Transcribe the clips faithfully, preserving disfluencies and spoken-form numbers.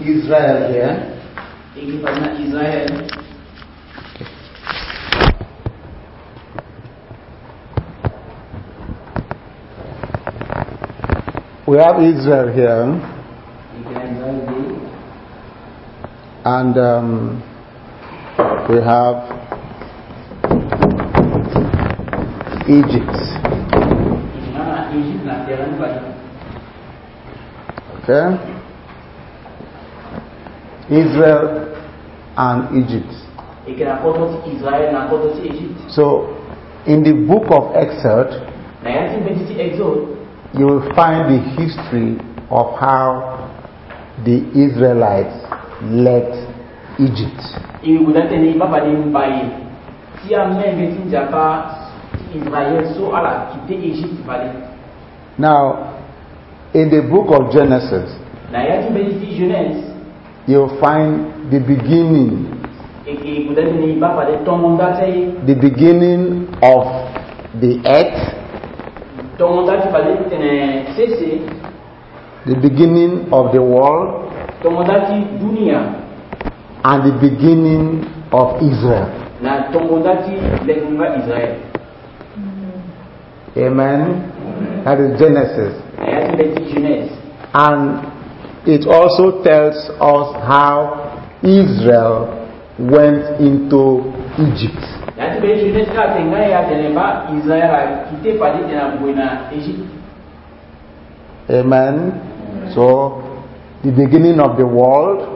Israel here. Iki pada Israel. We have Israel here. And um, we have Egypt. Okay? Israel and Egypt. So, in the book of Exodus, you will find the history of how the Israelites left Egypt. Now, in the book of Genesis, you will find the beginning, the beginning of the earth, the beginning of the world, and the beginning of Israel. Amen. That is Genesis. And it also tells us how Israel went into Egypt. Amen. So, the beginning of the world,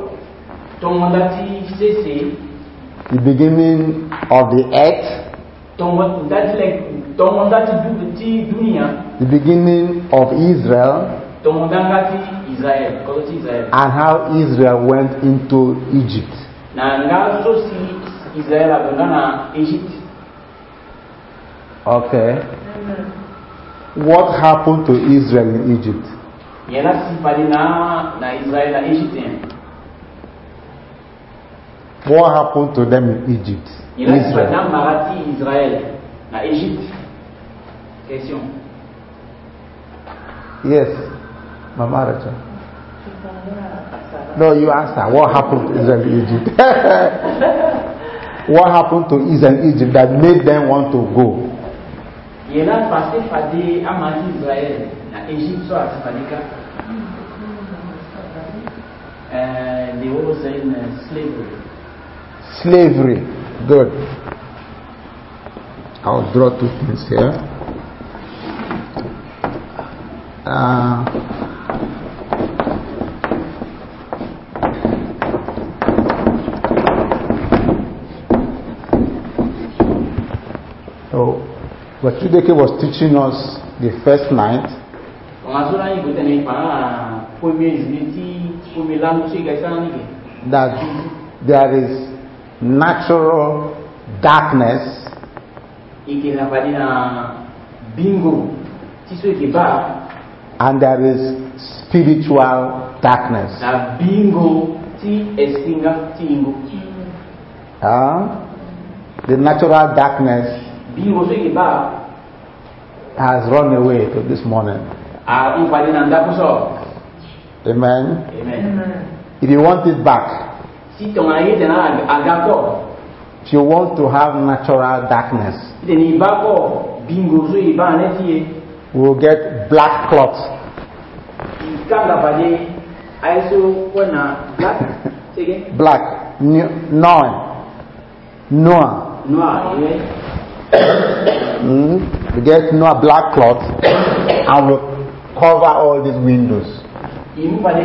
the beginning of the earth, the beginning of Israel, and how Israel went into Egypt. Okay. What happened to Israel in Egypt? What happened to them in Egypt? Israel. Yes, Mama Racha. No, you answer. What happened to Israel in Egypt? What happened to Israel in Egypt that made them want to go? Uh, they always say in uh, slavery. Slavery. Good. I'll draw two things here. Uh, so, what Chudeke was teaching us the first night, that there is natural darkness and there is spiritual darkness. Uh, the natural darkness has run away to this morning. Amen. Amen. If you want it back, if you want to have natural darkness, we will get black cloth. Black. Noah. Noah. Noah. mm, we get Noah black cloth and we cover all these windows. To,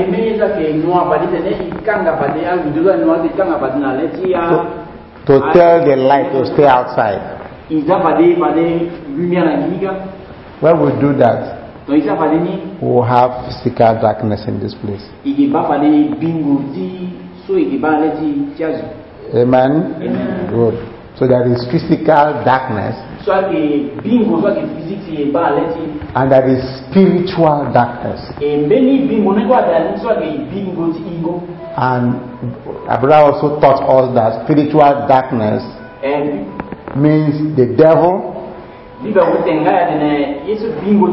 to tell the light to stay outside. When we do that, we will have physical darkness in this place. Amen. Amen. Good. So there is physical darkness and there is spiritual darkness. And Abraham also taught us that spiritual darkness means the devil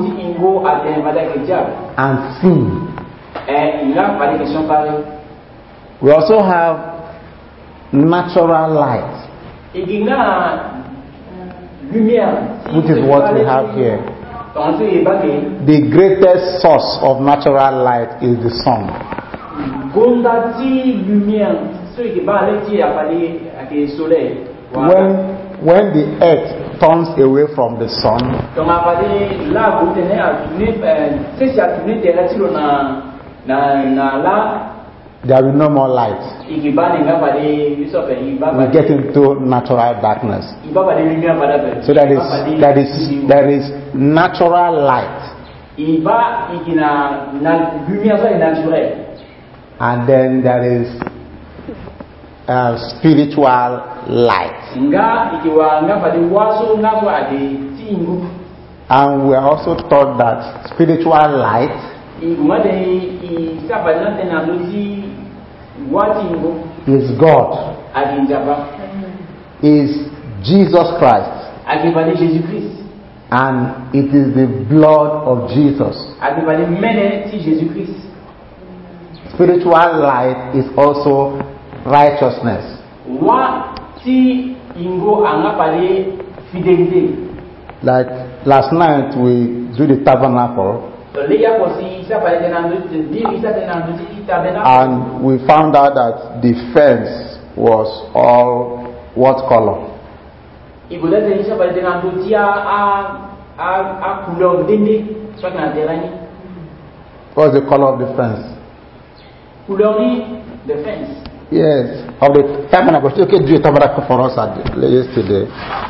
and sin. We also have natural light, Ikinga lumière. which is what we have here. The greatest source of natural light is the sun. Gondati lumière. Ceux qui parlent qui appellent avec le soleil. When when the earth turns away from the sun, Donc appelé là vous tenez à tourner, c'est si à tourner terre sur na na na là. there will be no more light. Ikiba nenga pale biso pe iba. We get into natural darkness. Iba pale lumière pale. So that is that is there is natural light, Iba ikina na lumière ça est naturelle. and then there is uh, spiritual light. Nga ikiwa nga pale waso nga kwa ade tingu. And we are also taught that spiritual light Igumade i sabana tena dozi watingu is God, adinjaba. is Jesus Christ, Akibali Jésus Christ. and it is the blood of Jesus. Akibali mene ti Jésus Christ. Spiritual light is also righteousness. Wa ti ingo angapale fidélité. Like last night we do the tabernacle, Leya kosi sabale tena dozi di isa tena dozi tabernacle. and we found out that the fence was all what color? Ibola tena sabale tena dozi a a a couleur dende soit na terrain. What's the color of the fence? Couleur ni the fence. Yes, of the tabernacle. Okay, do a tabernacle for us at the, yesterday.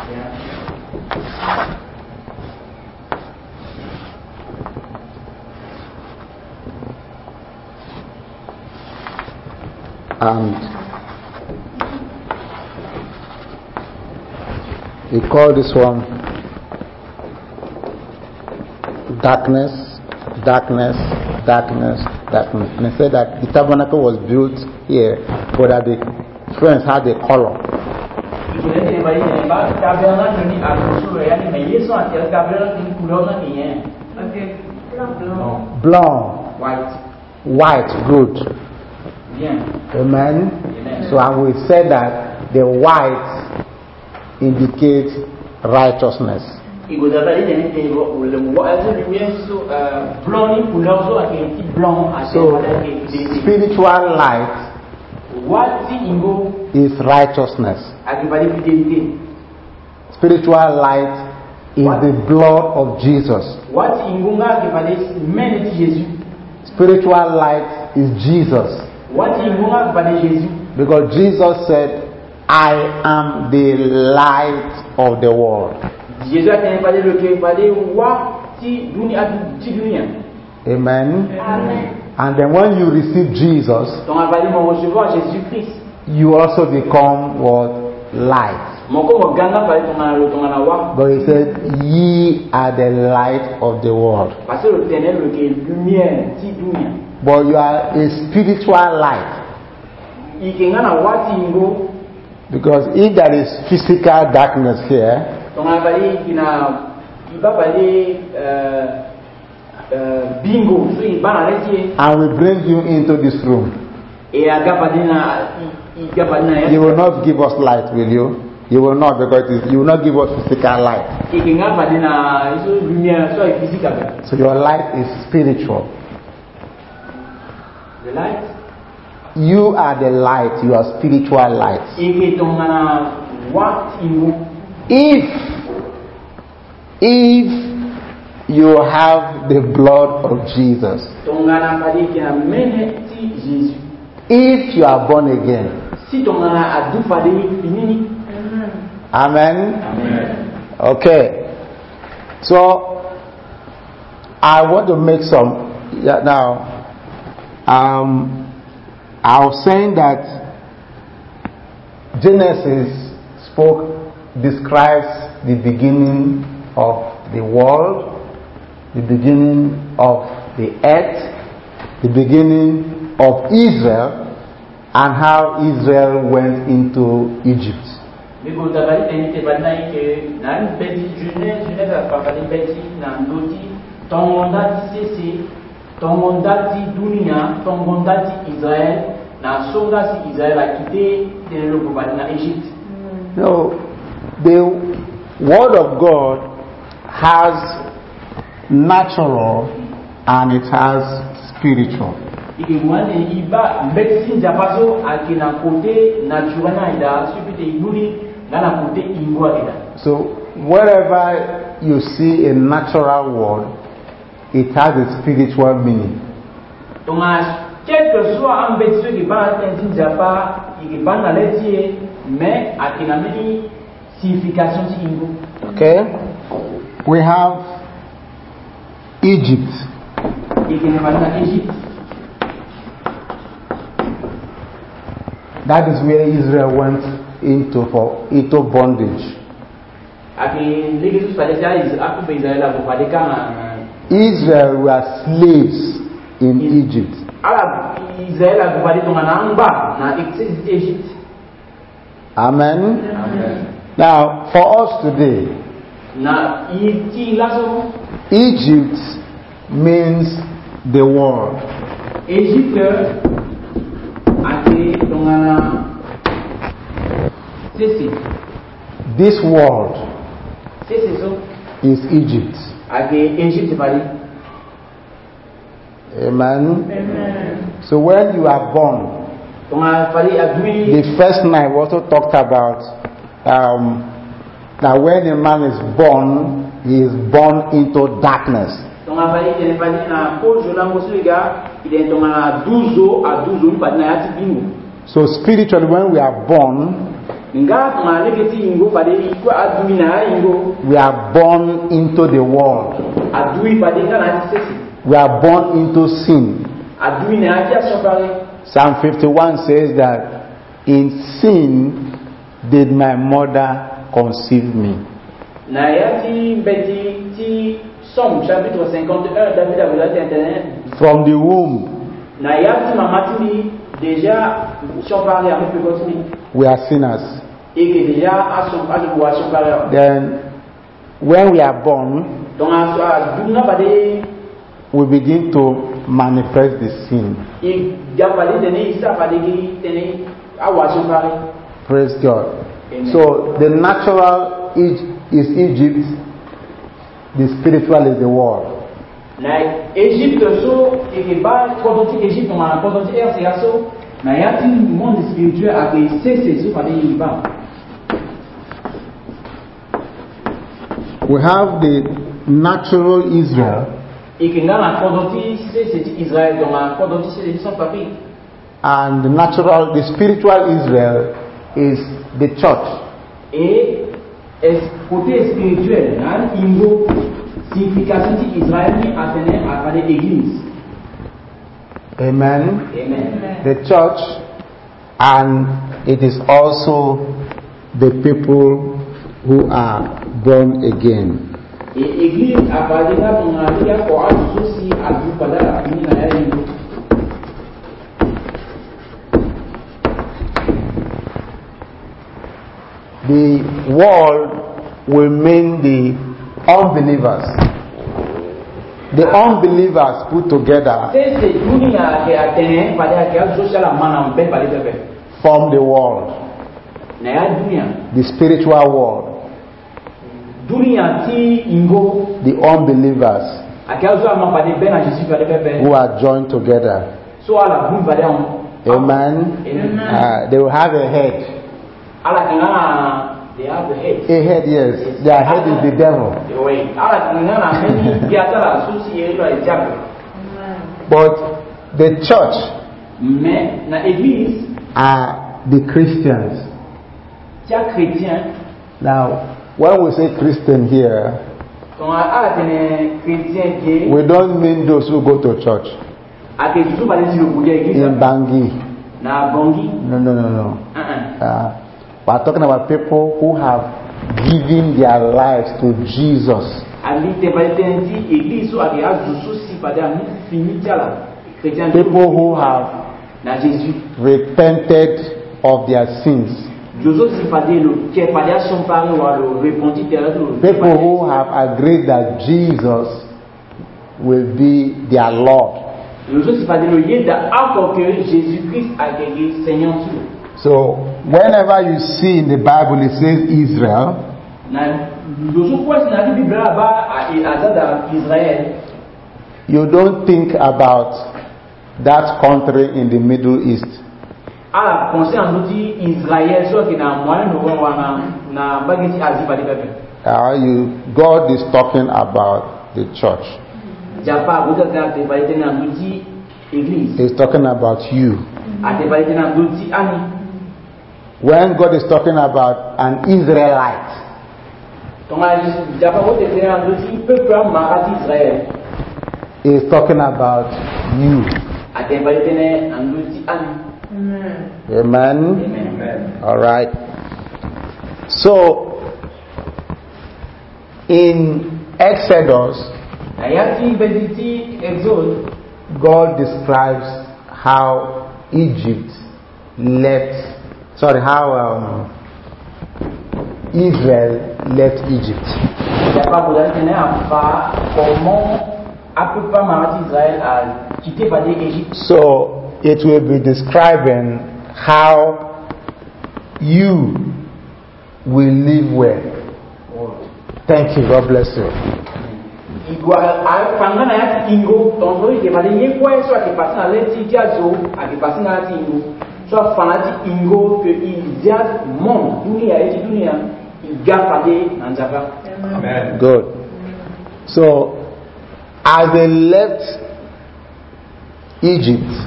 And we call this one darkness, darkness, darkness, darkness. And he said that the tabernacle was built here, but that the friends had a color. Ibola tena bali tena ba tabernacle ni a couleur yani mais ils sont à tabernacle ni couleur na rien. OK. Blanc. Blanc, White. white, good. Bien. Amen. Amen. So, and we said that the white indicates righteousness. Igoda bali tena te le mo azo lumière so blanc ni couleur so avec un petit blanc à So, terre. spiritual light Wati ingo is righteousness. akibali fidélité. Spiritual light is the blood of Jesus. Wati ingo nga akibali mene ti Jésus. Spiritual light is Jesus. Wati ingo nga akibali Jésus. Because Jesus said, I am the light of the world. Jésus a tenu parler le que parler wati dunia ti dunia. Amen. Amen. And then when you receive Jesus, Donc on va dire mon recevoir Jésus-Christ. you also become what? Light. Moko mo ganga parler ton na ton na wa. But he said, ye are the light of the world. Parce que le ténèbre le que lumière ti dunia. But you are a spiritual light. Ikenga na wati ingo. Because if there is physical darkness here, Donc on va dire qu'il a il va parler euh euh bingo so il va arrêter and we bring you into this room, et agapadina il gapadina you will not give us light, will you? You will not, because it is, you will not give us physical light. ikenga padina iso lumière so physique avec. So your light is spiritual. The light You are the light, you are spiritual light. eke tongana wati ingo. If if you have the blood of Jesus, Tongana parler qu'il a mené ti Jésus. if you are born again, Si tongana a du parler finini. amen. Amen. Okay, so I want to make some yeah, now. Um, I was saying that Genesis spoke describes the beginning of the world, the beginning of the earth, the beginning of Israel, and how Israel went into Egypt. Mais bon, d'abord, il était pas là que na une petite jeunesse, jeunesse a pas parlé petit na ndoti, ton mandat dit c'est ton mandat dit dunia, ton mandat dit Israël, na songa si Israël a quitté le peuple na Égypte. No, the word of God has natural and it has spiritual. Ike mwana iba médecine japaso akina côté naturel na ida supite iguri na côté ingwa ida. So wherever you see a natural word, it has a spiritual meaning. Donc quel que soit un médecin qui va médecine japa, il va na letie mais akina mini signification ti ingo. Okay? We have Egypt. Ike na Égypte. That is where Israel went into for into bondage. Israel were slaves in Egypt. Amen. Amen. Now, for us today, Egypt means the world. This world is Egypt. Amen. Amen. So when you are born, the first night we also talked about um, that when a man is born, he is born into darkness. So spiritually, when we are born, we are born into the world. We are born into sin. Psalm fifty-one says that in sin did my mother conceive me. From the womb, we are sinners. Then, when we are born, we begin to manifest the sin. Praise God. Amen. So, the natural is Egypt, the spiritual is the world. We have the natural Israel, and the natural, the spiritual Israel is the church. Amen. Amen. The church, and it is also the people who are born again. The world will mean the unbelievers. The unbelievers put together form the world, the spiritual world. The unbelievers who are joined together. Amen. Amen. Uh, they will have a head. They have the head. A head, yes. Their head is the devil. But the church are the Christians. Now, when we say Christian here, we don't mean those who go to church in Bangui. No, no, no, no. Uh, we're talking about people who have given their lives to Jesus. People who have repented of their sins. People who have agreed that Jesus will be their Lord. So whenever you see in the Bible it says Israel, you don't think about that country in the Middle East. Uh, you, God is talking about the church. He's talking about you. When God is talking about an Israelite, He's talking about you. Amen. Amen. All right. So in Exodus, God describes how Egypt left. Sorry, how um, Israel left Egypt. So it will be describing how you will live well. Thank you. God bless you. Amen. Good. So as they left Egypt,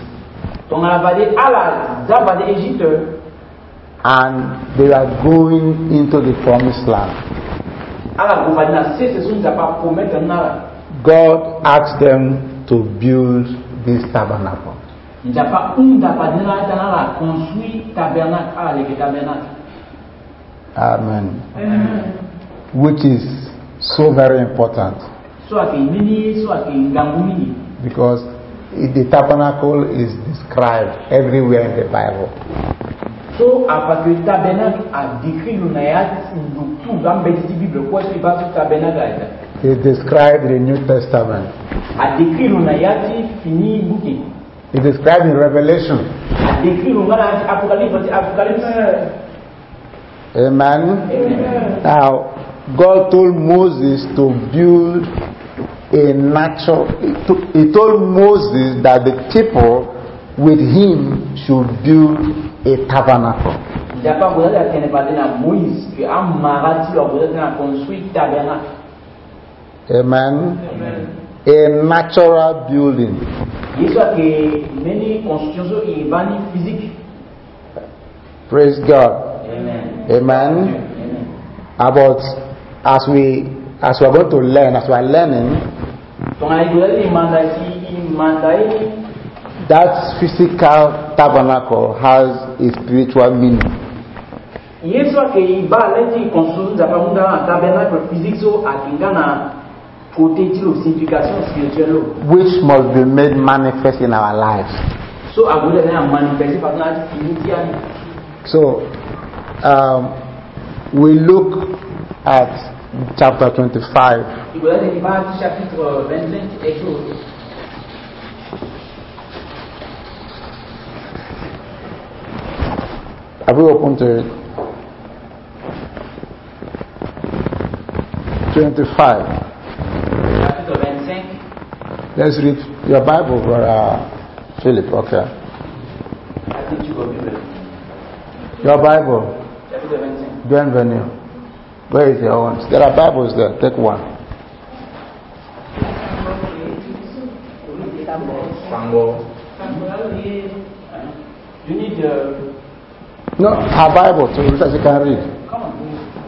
and they are going into the promised land, God asked them to build this tabernacle. Amen. Amen. Which is so very important. Because the tabernacle is described everywhere in the Bible. So, après le tabernacle a décrit le nayat tout l'ambéditi Bible quoi c'est pas tout tabernacle. It described the New Testament. A décrit le nayat fini bouquet. It described in Revelation. A décrit le nayat Apocalypse Apocalypse. Amen. Amen. Now, God told Moses to build a natural. He told Moses that the people with him should build a tabernacle. Amen. Amen. A natural building. Praise God. Amen. Amen. Amen. About as we as we are going to learn, as we are learning, that physical tabernacle has a spiritual meaning. Which must be made manifest in our lives. So, um, we look at chapter twenty-five. Have you opened to it? twenty-five. Let's read your Bible, Brother Philip. Okay. Your Bible. Bienvenue. Where is your own? There are Bibles there. Take one. You need the. No, her Bible, so that you can read. Come on.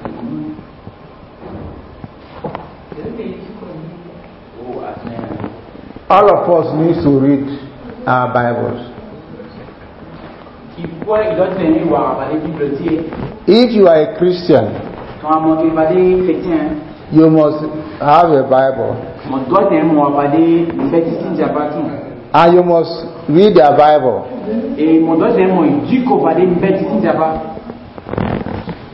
All of us need to read our Bibles. If you are a Christian, you must have a Bible. And you must read your Bible.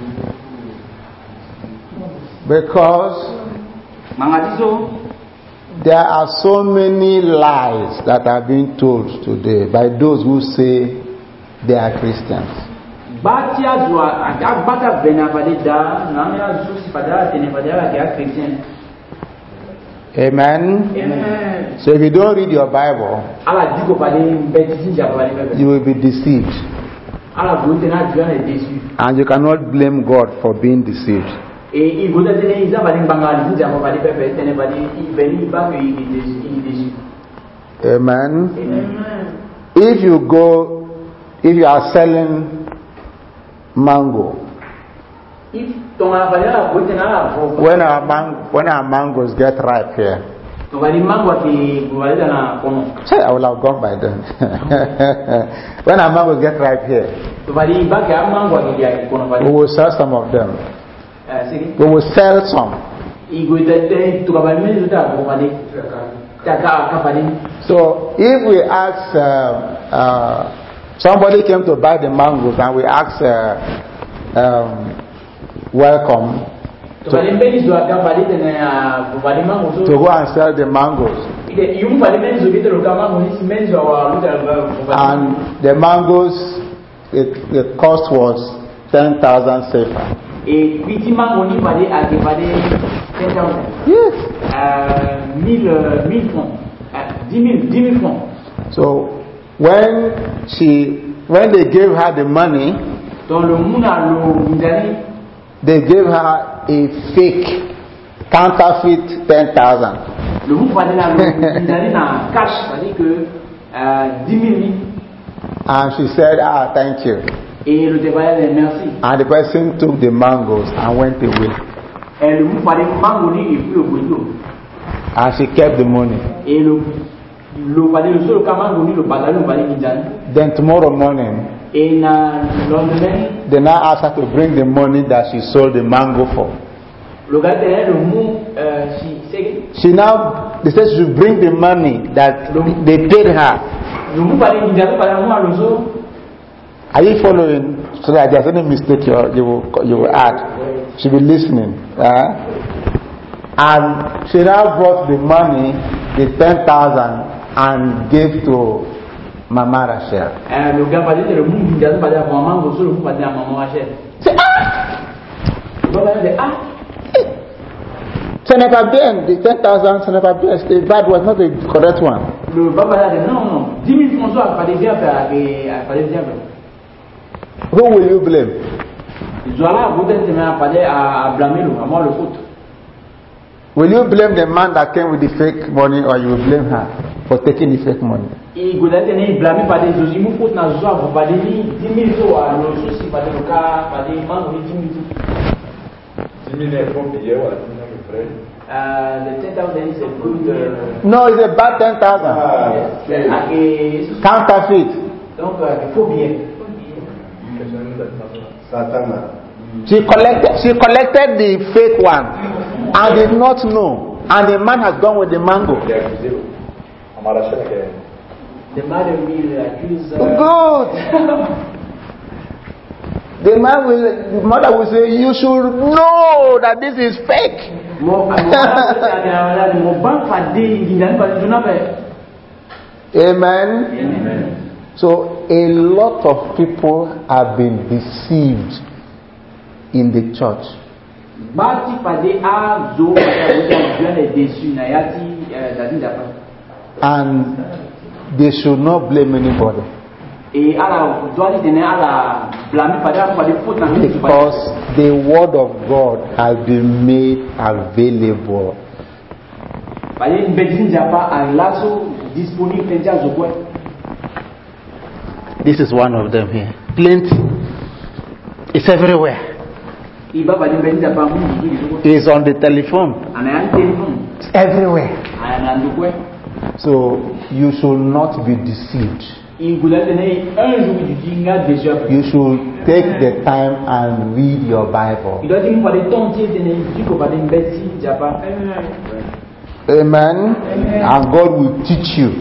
Because there are so many lies that are being told today by those who say they are Christians. Amen. Amen. So if you don't read your Bible, you will be deceived. And you cannot blame God for being deceived. Amen. Amen. If you go, if you are selling mango, when our man, when our mangoes get ripe here, say I will have gone by then. When our mangoes get ripe here, we will sell some of them. We will sell some. So if we ask, uh, uh, somebody came to buy the mangoes and we ask, uh, um, welcome to, to go and sell the mangoes, and the mangoes, it, the cost was ten thousand sefa. Yes. So when she, when they gave her the money, they gave her a fake counterfeit ten thousand. And she said, ah, thank you. And the person took the mangoes and went away. And she kept the money. Then tomorrow morning, they now asked her to bring the money that she sold the mango for. She now, they said she should bring the money that they paid her. Are you following? So that there's any mistake you, you, will, you will add. She'll be listening. Uh, and she now brought the money, the ten thousand, and gave to Mama Rachel. Say, ah! Ce n'est pas bien, the ten thousand, ce n'est pas bien. That was not the correct one. Who will you blame? Will you blame the man that came with the fake money, or you will blame her for taking the fake money? Uh, the ten thousand is a good. Uh, no, it's a bad ten thousand. Ah, yes. Counterfeit. Donc, il faut bien. She collected. She collected the fake one, and did not know. And the man has gone with the mango. The mother will accuse. Good. The man will. The mother will say, "You should know that this is fake." Amen. Amen. So a lot of people have been deceived in the church. And they should not blame anybody. Because the word of God has been made available. This is one of them here. Plenty. It's everywhere. It's on the telephone. It's everywhere. So you should not be deceived. You should take the time and read your Bible. Amen. Amen. And God will teach you.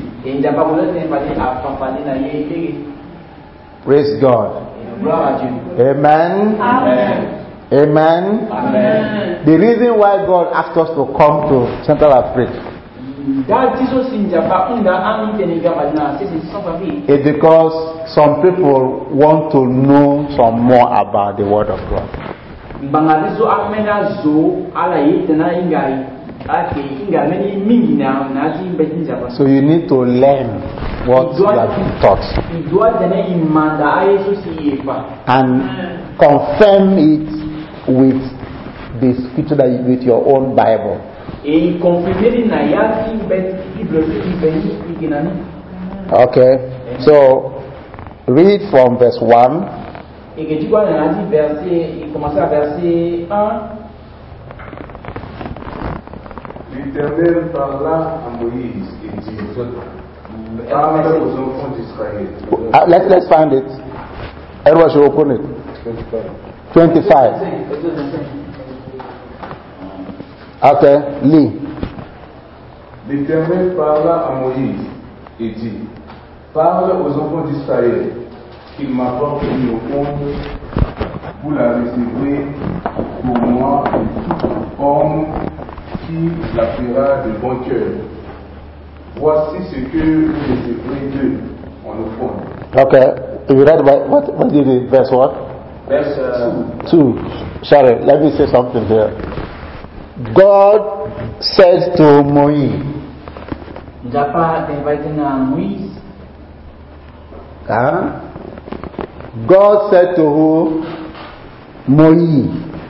Praise God. Amen. Amen. Amen. Amen. The reason why God asked us to come to Central Africa It's because some people want to know some more about the Word of God. So you need to learn what you have been taught and confirm it with the scripture that you, with your own Bible. Okay, so read from verse one. L'Éternel parla à Moïse et dit, parle aux enfants d'Israël. Uh, let's, let's find it. Everyone should open it. twenty-five. Okay, Lee. L'Éternel parla à Moïse et dit, parle aux enfants d'Israël qu'ils m'apportent une offrande, vous la recevrez pour moi de tout homme qui la fera de bon cœur. Voici ce que vous recevrez d'eux en offrande. Okay, you read what, what, what did it, verse what? Verse uh, two. Sorry, let me say something here. God said to Moïse, huh? God said to who? Moïse.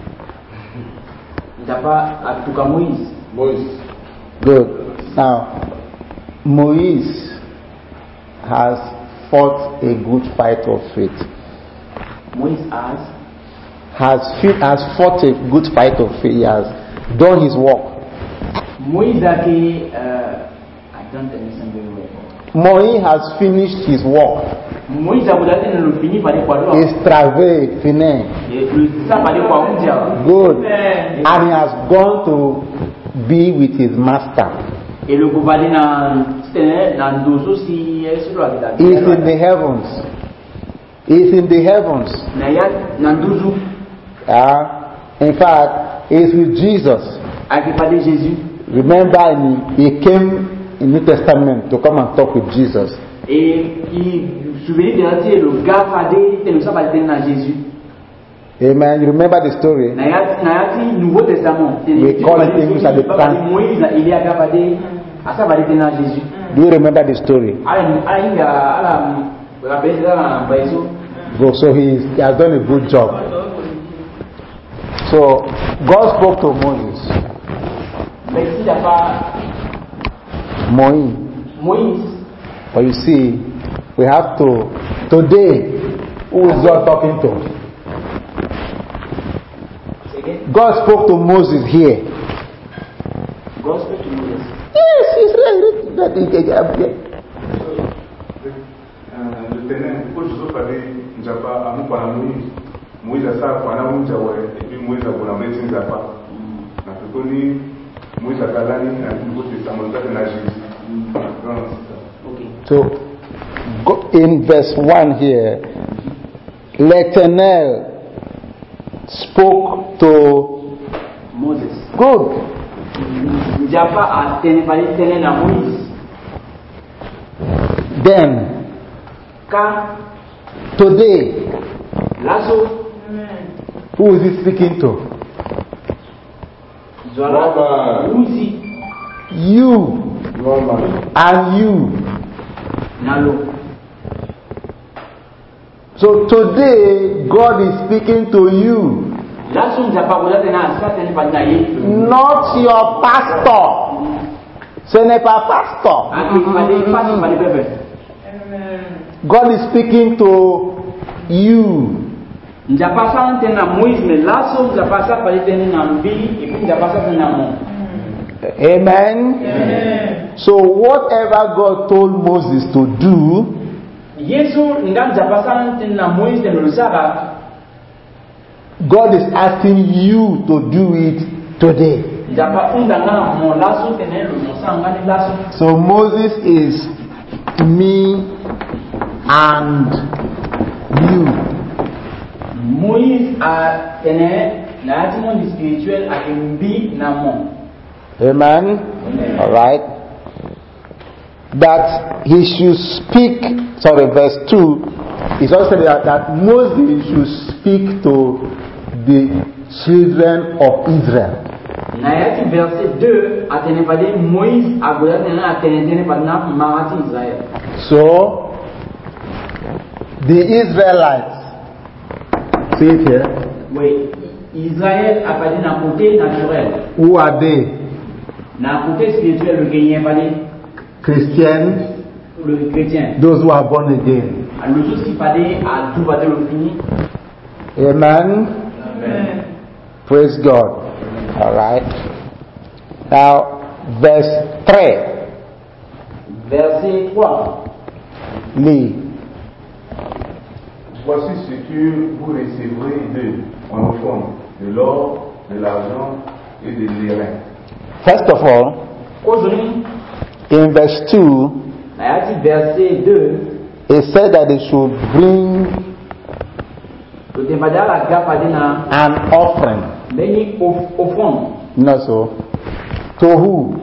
Moïse. Good. Now, Moïse has fought a good fight of faith. Moïse has Has, has fought a good fight of faith. He has done his work. Moïse a uh, I don't understand very well. Moïse has finished his work. Moïse a fini par les poids. He's travaillé, fini. Good. And he has gone to be with his master. Et le gouvernement dans dozo si He's in the heavens. He's in the heavens. Uh, in fact, he's with Jesus. Remember, he came in New Testament to come and talk with Jesus. Amen. You remember the story? We call it things at the time. Do you remember the story? So he, he has done a good job. So God spoke to Moses. Moïse. But you see, we have to today. Who is God talking to? God spoke to Moses here. God spoke to Moses. Yes, he's right. L'Éternel, pourquoi je veux parler Njapa à mon parent Moïse? Moïse a ça, pendant un Njawa, et puis Moïse a pour médecine Njapa. Na Tokoni, Moïse a Kalani, et puis Nouveau Testament, ça c'est la Jésus. So, go in verse one here, l'Éternel spoke to Moses. Good. Then, today, who is he speaking to? You and you. So today, God is speaking to you. Not your pastor. Ce n'est pas pastor. God is speaking to you. Amen. Amen. So whatever God told Moses to do, God is asking you to do it today. So Moses is me and you. Moïse a tenu la monde spirituel a mbi na mon. Amen. All right. that he should speak, sorry, verse two, is also that, that Moses should speak to the children of Israel. Nayati verset deux, atene pade Moïse agoya tena atene tene padna marati Israël. So, the Israelites, see it here. Oui, Israël a pade na côté naturel. Who are they? Na côté spirituel le gagné pade Christians. Le chrétien. Those who are born again. Le tout qui pade a tout pade le fini. Amen. Amen. Praise God. All right. Now, verse three. Verset trois. Lee. Voici ce que vous recevrez d'eux en offrande, de l'or, de l'argent et de l'airain. First of all, aujourd'hui, in verse two, verset deux, it said that they should bring an offering. No, so to who?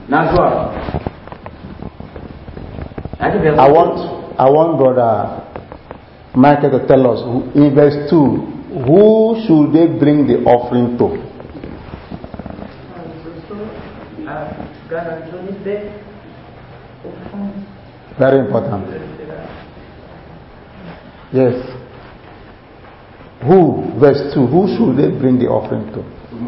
I want, I want Brother Michael to tell us who, in verse two, who should they bring the offering to? Very important. Yes. Who, verse two, who should they bring the offering to?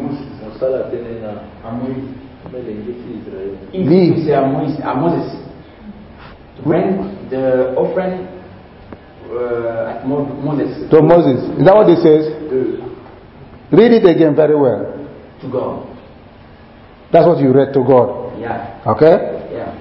He say Moses. Bring the offering uh, at Moses. To Moses. Is that what it says? Read it again very well. To God. That's what you read, to God. Yeah. Okay? Yeah.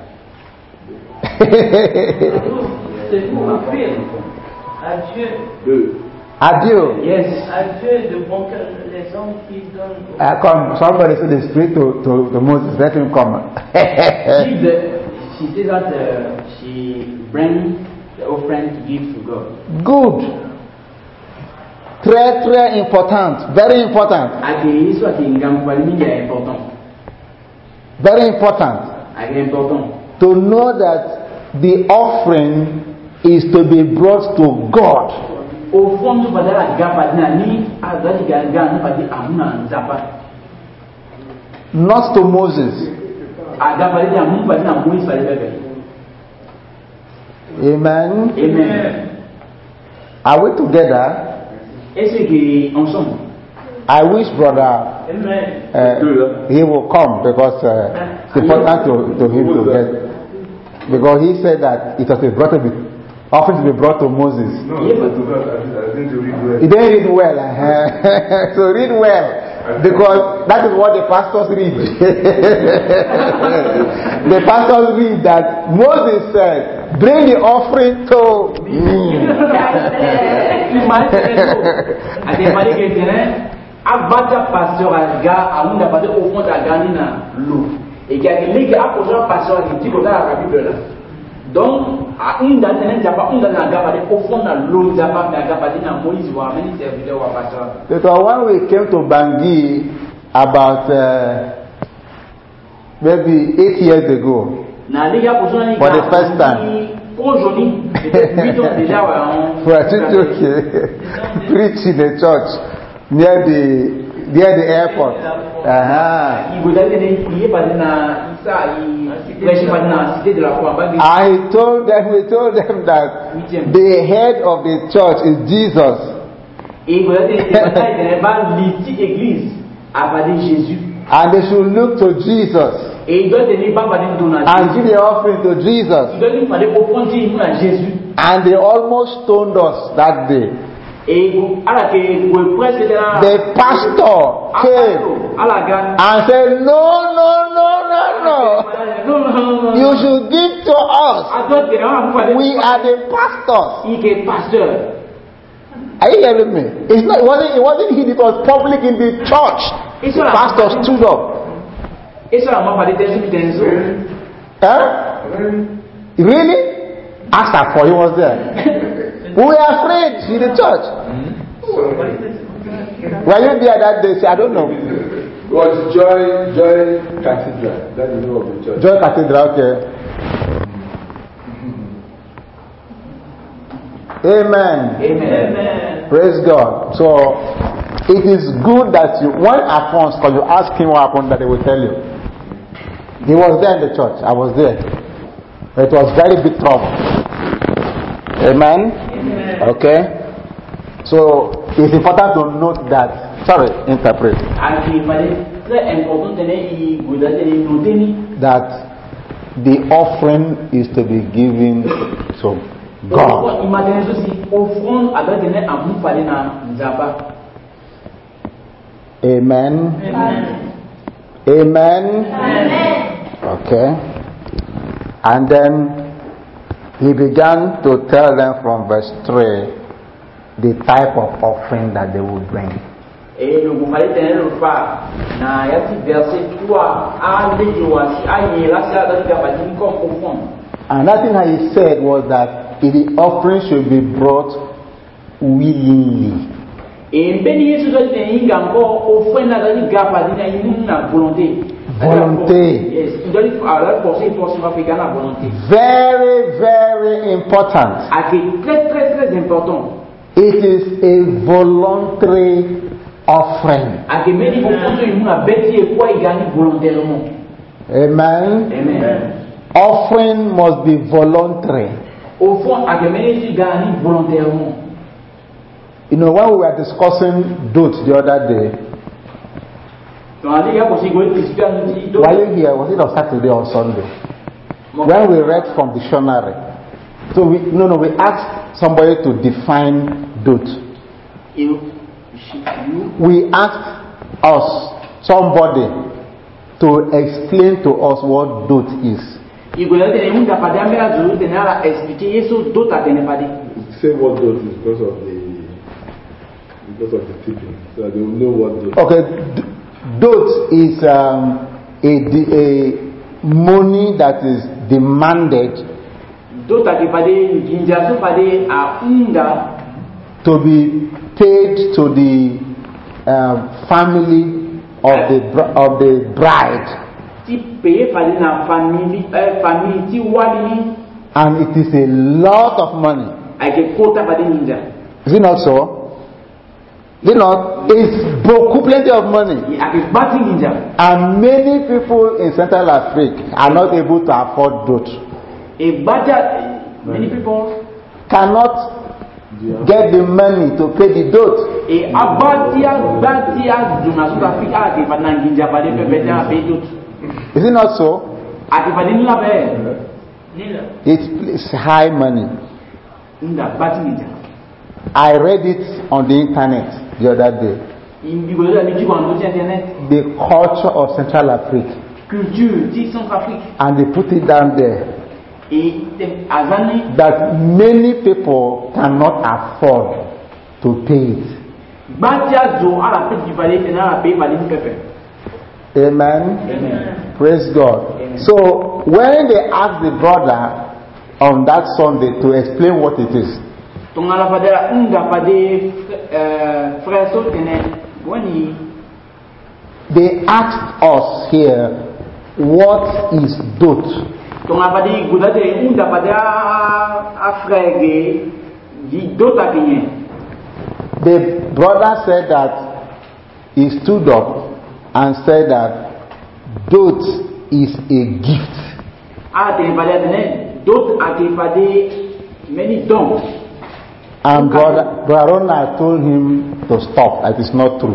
C'est pour offrir à Dieu. Adieu. Yes. À Dieu de bon cœur, les hommes qui donnent. Uh, come, somebody said the spirit to, to, to Moses, let him come. she, the, she says that uh, she brings the offering to give to God. Good. Très, très important. Very important. Isso aqui em Gampoalimini é important. Very important. É important. To know that the offering is to be brought to God. Au fond, tu vas dire à Gapadina, ni à Gadigan, pas dire à Muna Zapa. Not to Moses. À Gapadina, Muna pas dire à Moïse, pas dire. Amen. Amen. Are we together? Est-ce qu'on ensemble? I wish brother uh, he will come because uh, it's important to, to him to get, because he said that it has been brought to be offered to be brought to Moses. No, I didn't read well. He didn't read well. Uh-huh. So read well, because that is what the pastors read. The pastors read that Moses said, "Bring the offering to me." Abata pasteur aga aunda bade au fond à gagner na l'eau et qui a les a posé pasteur qui dit que dans la Bible là donc à une date n'est pas une date na gaba au fond na l'eau n'a pas na gaba na Moïse wa many serviteurs wa pasteur. Because when we came to Bangui about uh, maybe eight years ago, for the first time, for a preach in the church near the near the airport. Uh-huh. I told them, we told them that the head of the church is Jesus. And they should look to Jesus and give the offering to Jesus. And they almost stoned us that day. The pastor came and said, no, no, no, no, no. You should give to us. We are the pastors. Are you hearing me? It's not, it wasn't, it wasn't him, it was public in the church. The pastor stood up. Huh? Really? Ask her for, he was there. We were afraid in the church. Were you there that day? I don't know. It was Joy Joy Cathedral. That's the name of the church. Joy Cathedral, okay. Amen. Amen. Praise God. So it is good that you, when at once, because you ask him what happened, that he will tell you. He was there in the church. I was there. It was very big trouble. Amen. Amen. Okay. So it's important to note that. Sorry, interpret. That the offering is to be given to God. Amen. Amen. Amen. Amen. Okay. And then he began to tell them from verse three the type of offering that they would bring. Et le gouvernement tenait le phare. Na yati verset trois à l'éjoasi à yelasa dans le gabadini comme au fond. Another thing that he said was that the offering should be brought willingly. Et béni Jésus doit tenir encore au fond dans le gabadini il nous na volonté. Volonté. Yes, il doit alors forcer forcément africain la volonté. Very, very important. Ah, c'est très très très important. It is a voluntary offering. Amen. Amen. Offering must be voluntary. You know, when we were discussing dote the other day, were you here? Was it on Saturday or Sunday? When we read from dictionary, so we no no we asked somebody to define dote. We asked us, somebody, to explain to us what dote is. Say what dote is because of the because of the teaching, so they will know what dote. Okay, d- dote is um, a, a money that is demanded to be paid to the uh, family of the of the bride, and it is a lot of money. Is it not so? Is it not? It's broke plenty of money, and many people in Central Africa are not able to afford dote. Many people cannot get the money to pay the dote. Is it not so? It's high money. I read it on the internet the other day. The culture of Central Africa. And they put it down there that many people cannot afford to pay it. Amen. Amen. Praise God. Amen. So when they asked the brother on that Sunday to explain what it is, they asked us here, what is dote? The brother said that he stood up and said that dote is a gift. And brother, brother Ronald told him to stop. That is not true.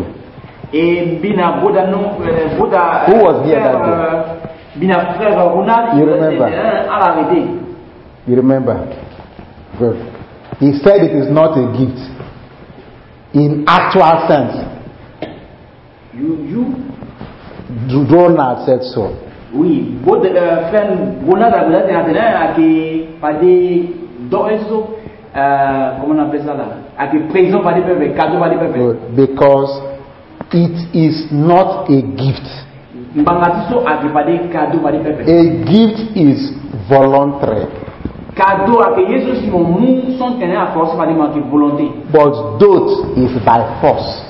Who was here that day? You remember? You remember? Good. He said it is not a gift in actual sense. You, you? Ronald said so. Oui, votre frère Ronald a dit comment on appelle ça là? Because it is not a gift. A gift is voluntary. But dote is by force.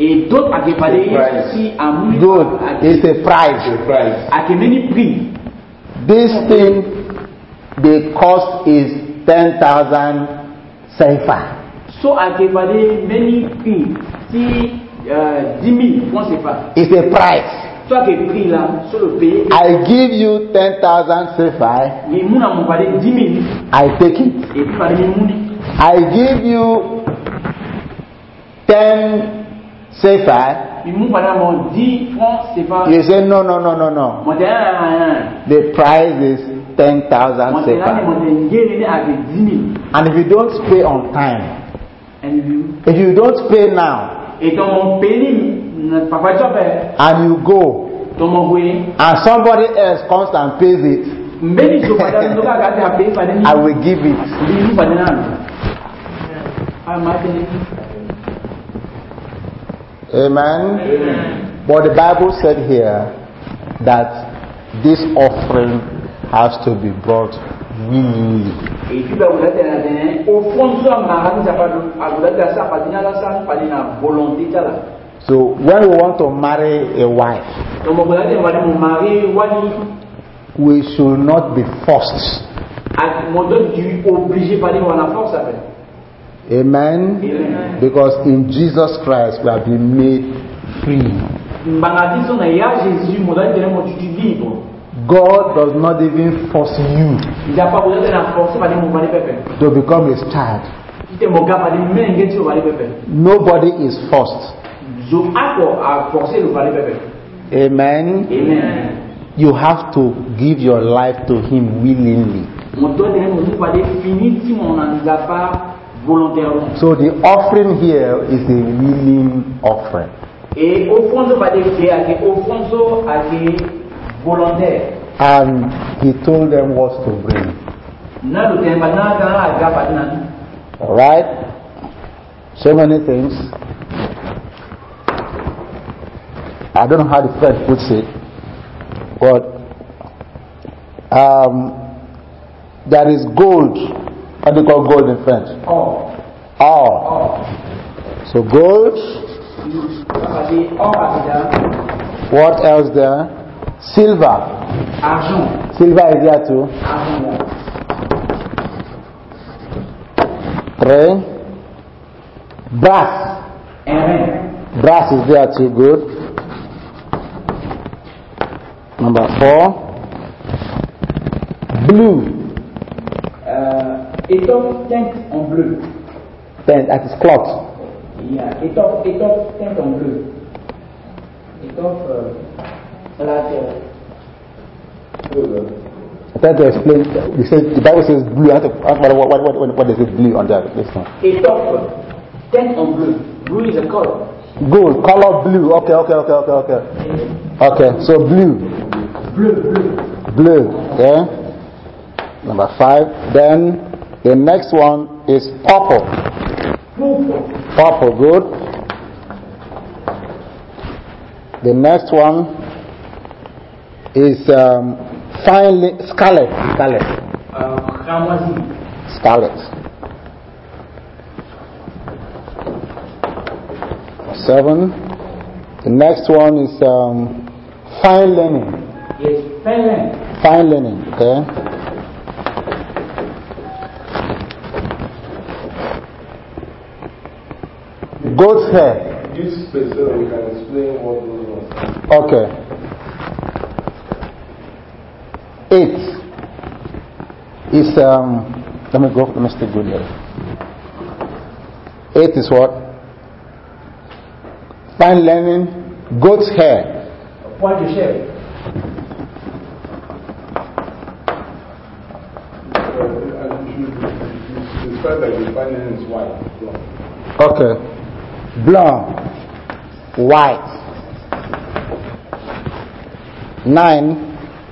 Dote is a price. This thing, the cost is ten thousand sefa. So I can buy many things. Si dix mille francs sefa. It's a price. So I can prix là sur le pays. I give you ten thousand sefa. Mais mon a m'envoyé dix mille. I take it. Et puis par les mouni. I give you ten sefa. Ils m'ont parlé mon dix francs sefa. You say no no no no no. Mon The price is ten thousand sefa. And if you don't pay on time, if you don't pay now, and you go, and somebody else comes and pays it, I will give it. Amen. Amen. But the Bible said here that this offering has to be brought willingly. So when we want to marry a wife, we should not be forced. Amen. Amen. Because in Jesus Christ we have been made free. God does not even force you to become His child. Nobody is forced. Amen. Amen. You have to give your life to Him willingly. So the offering here is a willing offering. And He told them what to bring. Alright? So many things. I don't know how the French puts it, but um, there is gold. What do you call gold in French? Or. Or. So gold. What else there? Silver. Argent. Silver is there too. Argent. Three. Brass. Amen. Brass is there too. Good. Number four. Blue. Étoffe teinte en bleu. Then that is cloth. Yeah, étoffe, étoffe teinte en bleu. Étoffe, euh, là, I try to explain. You say the Bible says blue. I have to, what, what, what, what, what does it blue on that? Listen. Étoffe teinte en bleu. Blue is a color. Good. Color blue. Okay, okay, okay, okay, okay. Okay, so blue. Bleu, bleu. Blue. Okay. Number five. Then the next one is purple. Purple. Purple, good. The next one is um, fine li- scarlet. Scarlet. Uh, scarlet. Seven. The next one is um, fine linen. Yes, fine linen. Fine linen, okay. Goat's hair. Use space so that we can explain what goes on. Okay. Eight is um. Let me go. Let me stay good here. Eight is what? Fine linen, goat's hair. Point de chèvre. Describe that the fine linen is white. Okay. Blonde, white. Nine.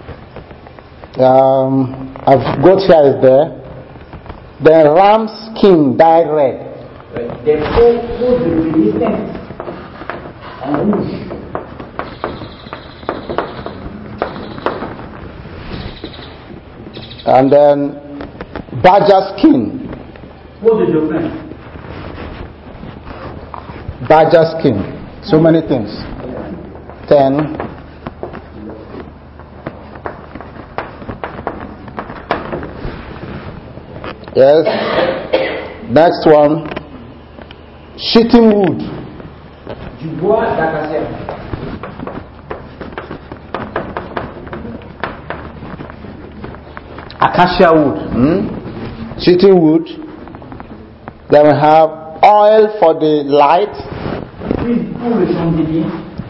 Um, I've got here is there. The ram skin dyed red. Des peaux de bénéfice en rouge. And then badger skin. Peau de dauphin. Badger skin. So many things. Ten. Yes. Next one, shitting wood. Du bois d'acacia. Acacia wood. Hmm? Shitting wood. Then we have oil for the light. Puis pour le chandelier.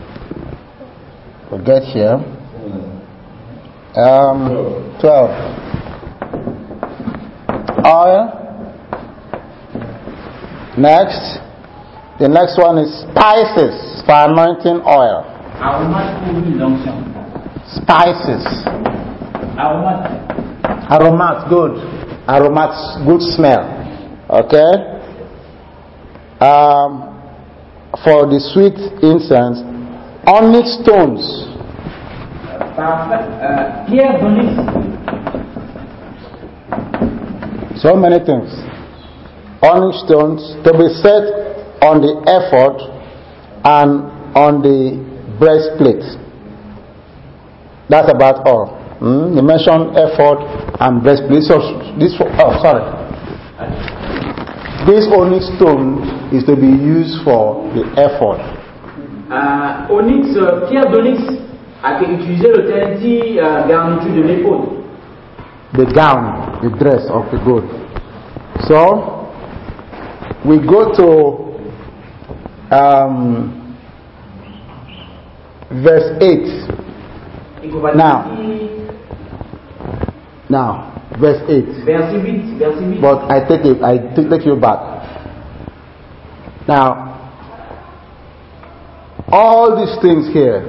We'll get here. Um, twelve. Oil. Next. The next one is spices for anointing oil. Aromates pour l'huile d'onction. Spices. Aromates. Aromat, good. Aromat, good smell. Okay. Um, for the sweet incense, onyx stones. Parfait. Euh, pierre d'onyx. So many things. Onyx stones to be set on the ephod and on the breastplate. That's about all. Hmm? You mentioned ephod and breastplate. So this, oh, sorry. This onyx stone is to be used for the ephod. Euh, onyx, euh, pierre d'onyx a été utilisé le tenti euh, garniture de l'épaule. The gown, the dress of the gold. So we go to um, verse eight. Now, now, verse eight. Verset huit, verset huit. But I take it, I take, take you back. Now, all these things here,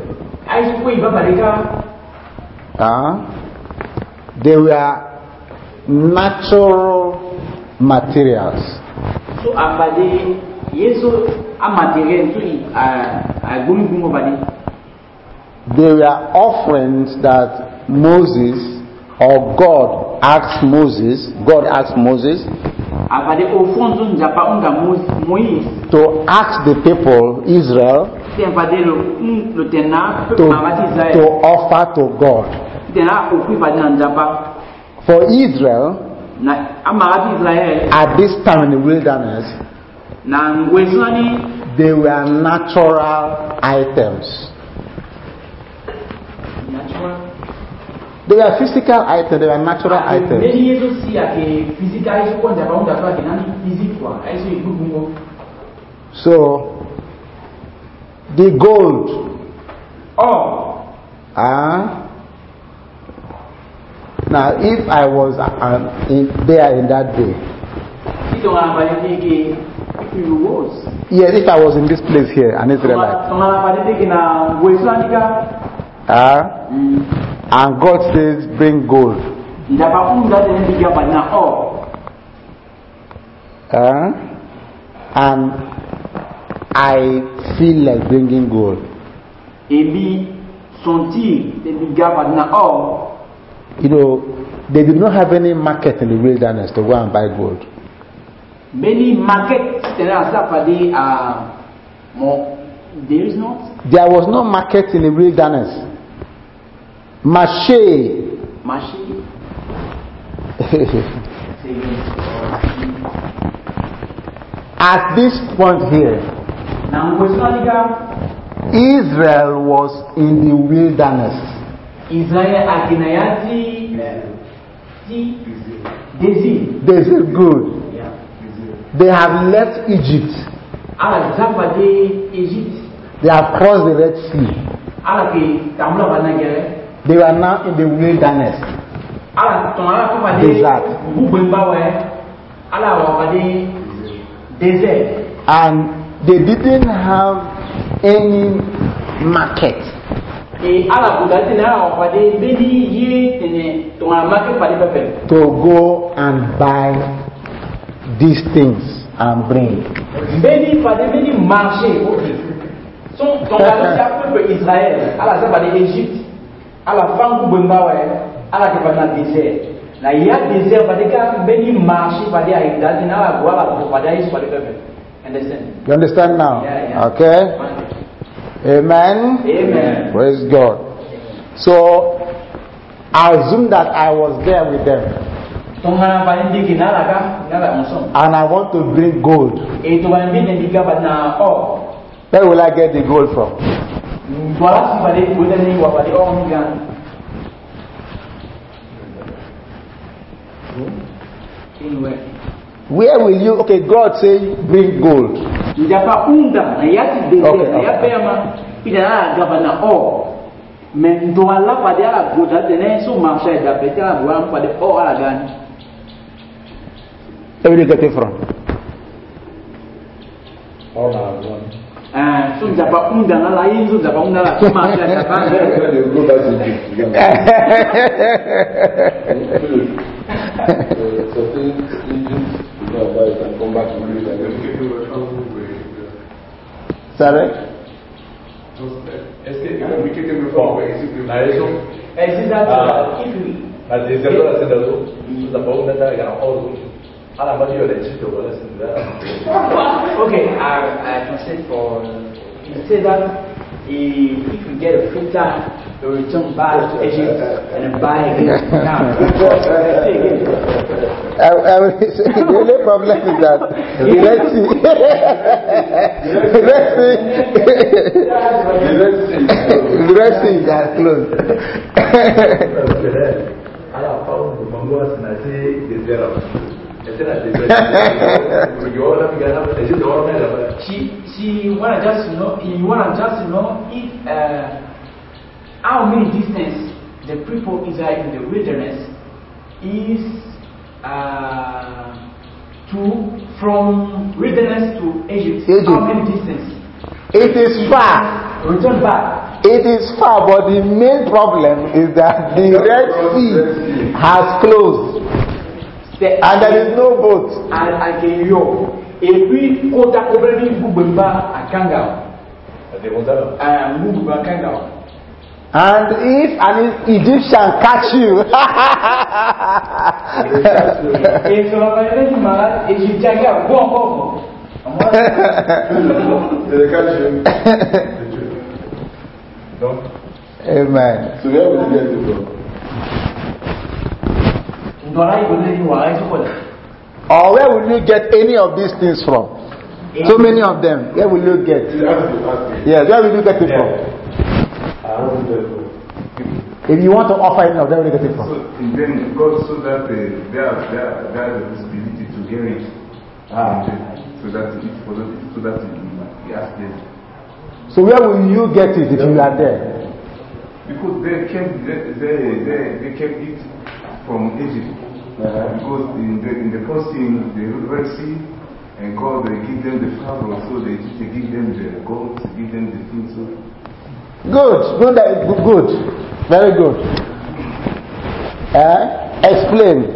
uh, they were natural materials. So, abade, yeso a materiel tu a a gumi gumo bade. They were offerings that Moses or God asked Moses, God asked Moses to ask the people, Israel, to, to offer to God. For Israel, at this time in the wilderness, they were natural items. They were physical items, they were natural items. So, the gold, oh, uh, now if I was uh, in, there in that day, yes, if I was in this place here, an Israelite, uh, and God says, bring gold. Uh, and I feel like bringing gold. You know, they did not have any market in the wilderness to go and buy gold. Many markets, there is not. There was no market in the wilderness. Mache. Mache. At this point here, Israel was in the wilderness. Desert, good. They have left Egypt. They have crossed the Red Sea. They were now in the wilderness. Desert. And they didn't have any market. To go and buy these things and bring. Son ton peuple Israël, à la zone d'Égypte, à la fin du Bembawe, à la dépendance désert. Là il y a désert, parce que béni marché, parce qu'il y a une date, il y a voilà, parce qu'il y a une peuple. Understand? You understand now? Yeah, yeah. Okay. Amen. Amen. Praise God. So I assume that I was there with them. Tongana bali ndiki na laga na la onsom. and I want to bring gold. Et to bali ndika bana or. Where will I get the gold from? Voilà si bali ko dani wa bali or mi gan. Anyway. Where will you? Okay, God say bring gold. Il n'y a pas unda, il y a des Okay, il y a paiement, il y a gabana or. Mais doit là pas dire la goda tenir sur marché d'après la boire pas de or à la gagne. Where will you get it from? Or na one. Ah, so il n'y a pas unda na la yin, so il n'y a pas unda la sur marché d'après. Go back to Egypt. Certain Egypt, you know, buy it and come back to Greece. Sorry? Est-ce que vous quittez me fort? La raison. Et c'est ça, if we. La deuxième fois, c'est de l'eau. Nous avons une attaque à l'eau. À la base, il y a des chiffres, voilà, c'est là. Okay, I, I translate for. He said that if, if we get a free time, we return back to Egypt and then buy again. Now, let's say again. I, I will say, the only problem is that the Red Sea, the Red Sea, the Red Sea are closed. À la fin, le Congo a sénaté des désert. C'est la désert. She she wanna just know you wanna just know if uh, how many distance the people Israel in the wilderness is uh, to from wilderness to Egypt. Egypt. How many distance? It is far. Return back. It is far, but the main problem is that the Red Sea has closed and there is no boat. À Kéyo. Et puis kota kobreni bubemba akanga. Ah, bubemba akanga. And if an Egyptian catch you, Et sur la planète du malade, Égyptien qui a bon encore. Donc, amen. so where will you get it from? Or where will you get any of these things from? So many of them. Where will you get? Yes, where will you get it from? If you want to offer any of them, where will you get it from? So then God so that uh, they have they have they have the possibility to get it. Ah. So that it for them, so that he asked them. So where will you get it if you are there? Because they kept they they they, they kept it from Egypt. Uh-huh. Because in the in the crossing the Red Sea, and God they give them the Pharaoh, so they they give them the goats, they give them the things. So good, good, good, very good. Uh, explain.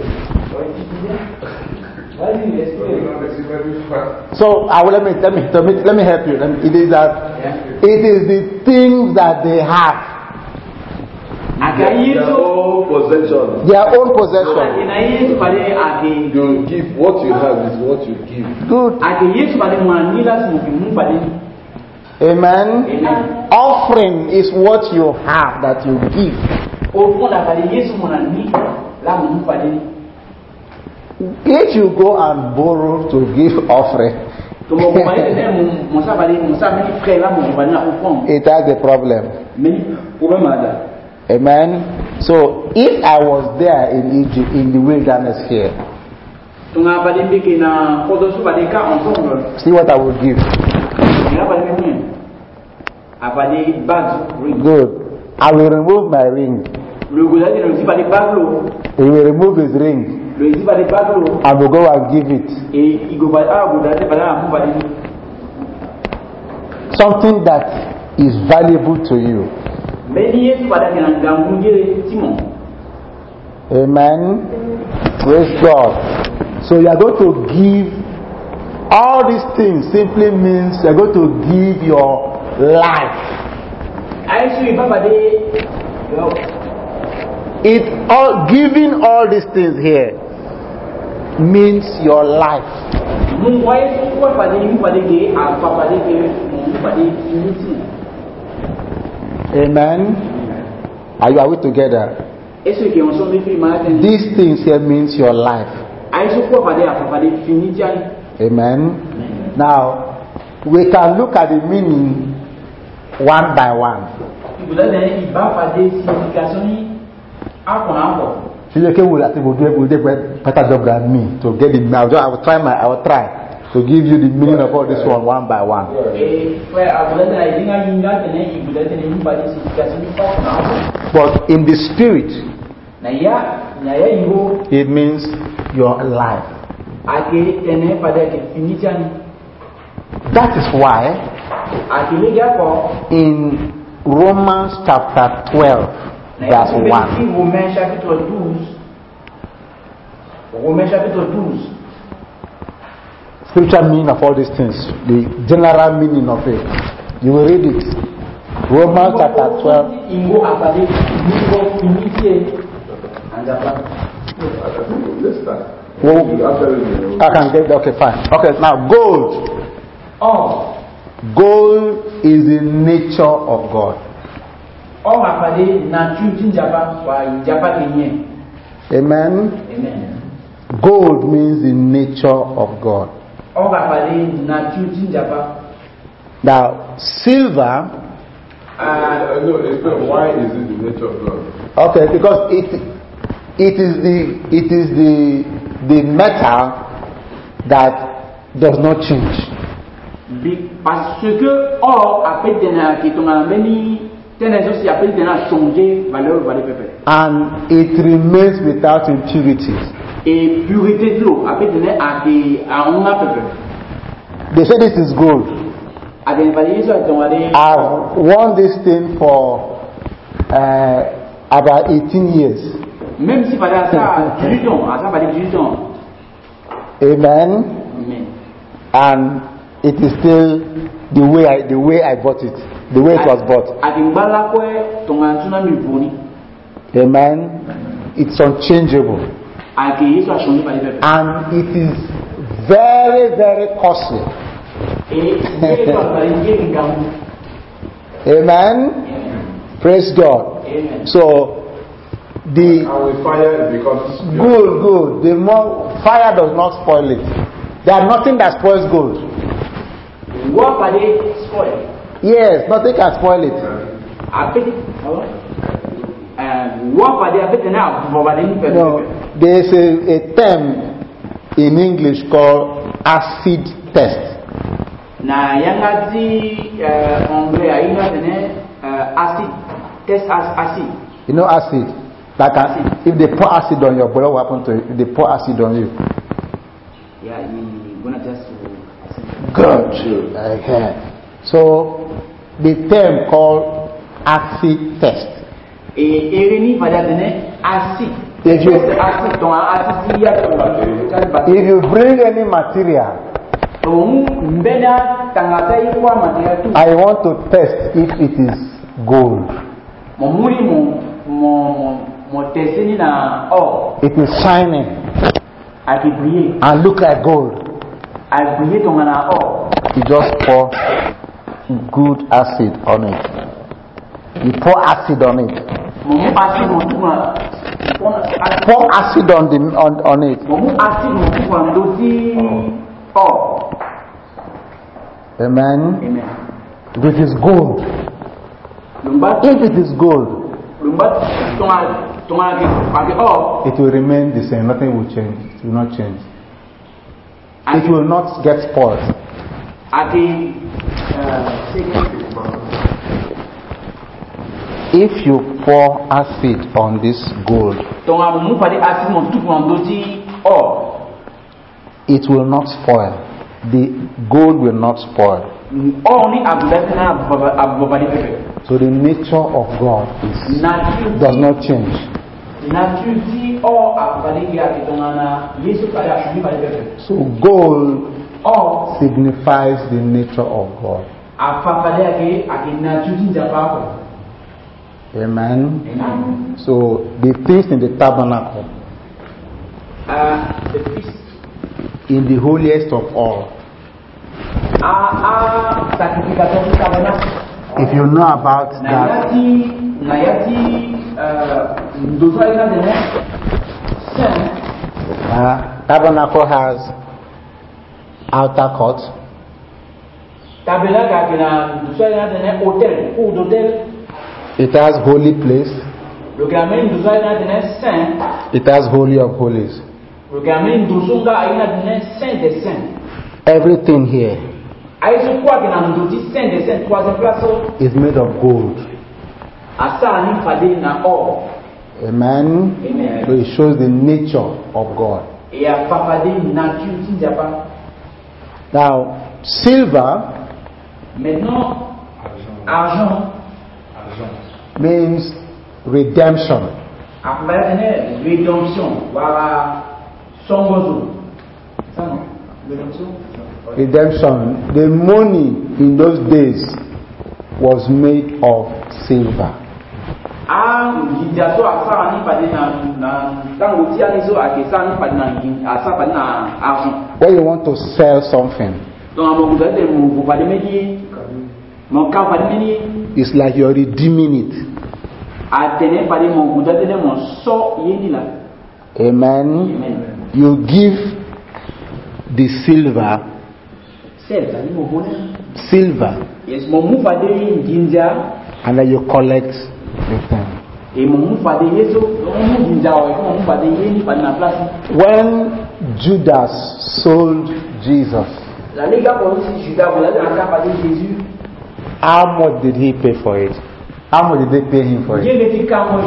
So I will, let me let me let me let me help you. Let me, it is that it is the things that they have. their own possession. Their own possession. You give what you have is what you give. Good. Amen. Amen. Offering is what you have that you give. If you go and borrow to give offering, it has a problem. Amen. So if I was there in Egypt, in the wilderness here, see what I would give. Good. I will remove my ring. He will remove his ring. I will go and give it. Something that is valuable to you. Amen. Praise God. So you are going to give all these things. Simply means you are going to give your life. It all giving all these things here means your life. Amen. Are you, are we together? Est-ce que on sommes free matin? These things here means your life. Ai so ko pade a pade fini tian. Amen. Now we can look at the meaning one by one. Vous avez il va pade signification ni a ko na ko. So you can will will do will do better job than me to get it now. I will try my I will try to give you the meaning of all this one one by one. But in the spirit, it means your life. That is why in Romans chapter twelve, verse one. Romains chapitre douze. Spiritual meaning of all these things, the general meaning of it. You will read it. Romans chapter twelve. Well, I can get that. Okay, fine. Okay, now gold. Oh. Gold is the nature of God. Amen. Amen. Gold means the nature of God. Now, silver. Uh, no, it's not. Why is it the nature of God? Okay, because it it is the it is the the metal that does not change. Parce que or après tenir qui ton ameni tenir aussi après tenir changer valeur valeur peuple. And it remains without impurities. Et purité de l'eau après tenir à des à un peuple. They say this is gold. I've worn this thing for uh, about eighteen years. Même si pendant ça dix ans, ça va dix ans. Amen. Amen. And it is still the way I the way I bought it, the way it was bought. Amen. It's unchangeable. And it is very, very costly. Amen. Praise God. Amen. So the fire becomes good, good. The more fire does not spoil it. There's nothing that spoils gold. What are they spoil? Yes, nothing can spoil it. What are they? No, there's a, a term in English called acid test. Na yangati anglais aina tene acid test as acid. You know acid. Like acid. If they pour acid on your body, what happens to you? If they pour acid on you. Yeah, you gonna test acid. Good. Okay. So the term called acid test. Et ereni pada tene acid. If you, if you bring any material, I want to test if it is gold. It is shining and look like gold. You just pour good acid on it. You pour acid on it. Pour acid on the on, on it. Oh. Amen. Amen. If it is gold. If it is gold, it will remain the same. Nothing will change. It will not change. It will not get spoiled. If you pour acid on this gold, it will not spoil. The gold will not spoil. So the nature of God is, does not change. So gold signifies the nature of God. Amen. Amen. So the things in the tabernacle, uh, the feast, in the holiest of all, If you know about that, Nayati, Nayati, uh, Ndozo ina dene, Saint. uh, tabernacle has outer court. Tabernacle akina Ndozo ina dene hotel, ou d'hôtel. It has holy place. Le gamin Ndozo ina dene Saint. It has holy of holies. Le gamin Ndozo ina dene Saint des Saints. Everything here is made of gold. Amen. Amen. So it shows the nature of God. Now, silver means redemption. Redemption. The money in those days was made of silver. When you want to sell something, it's like you're redeeming it. Amen. Amen. You give the silver. Silver. Yes, and then you collect the thing. When Judas sold Jesus, how much did he pay for it? How much did they pay him for it?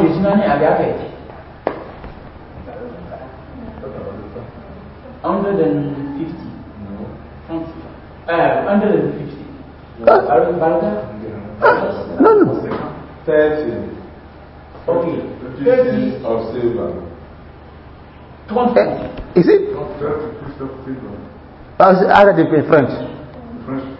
one hundred fifty. Uh, one hundred fifty. Huh? No, no. thirty. Okay. thirty of silver. twenty. Is it? thirty pieces of silver. How did they pay French? French.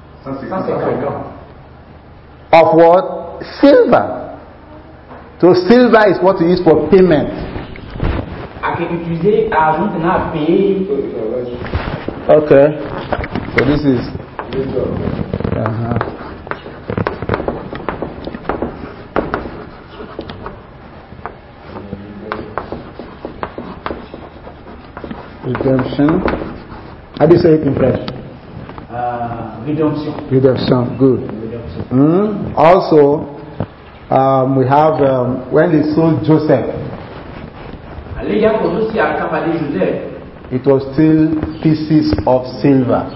Of what? Silver. So silver is what you use for payment. Okay. So this is. Uh-huh. Redemption. How do you say it in French? Uh, redemption. Redemption. Good. Redemption. Mm. Also, um, we have um, when they sold Joseph, it was still pieces of silver.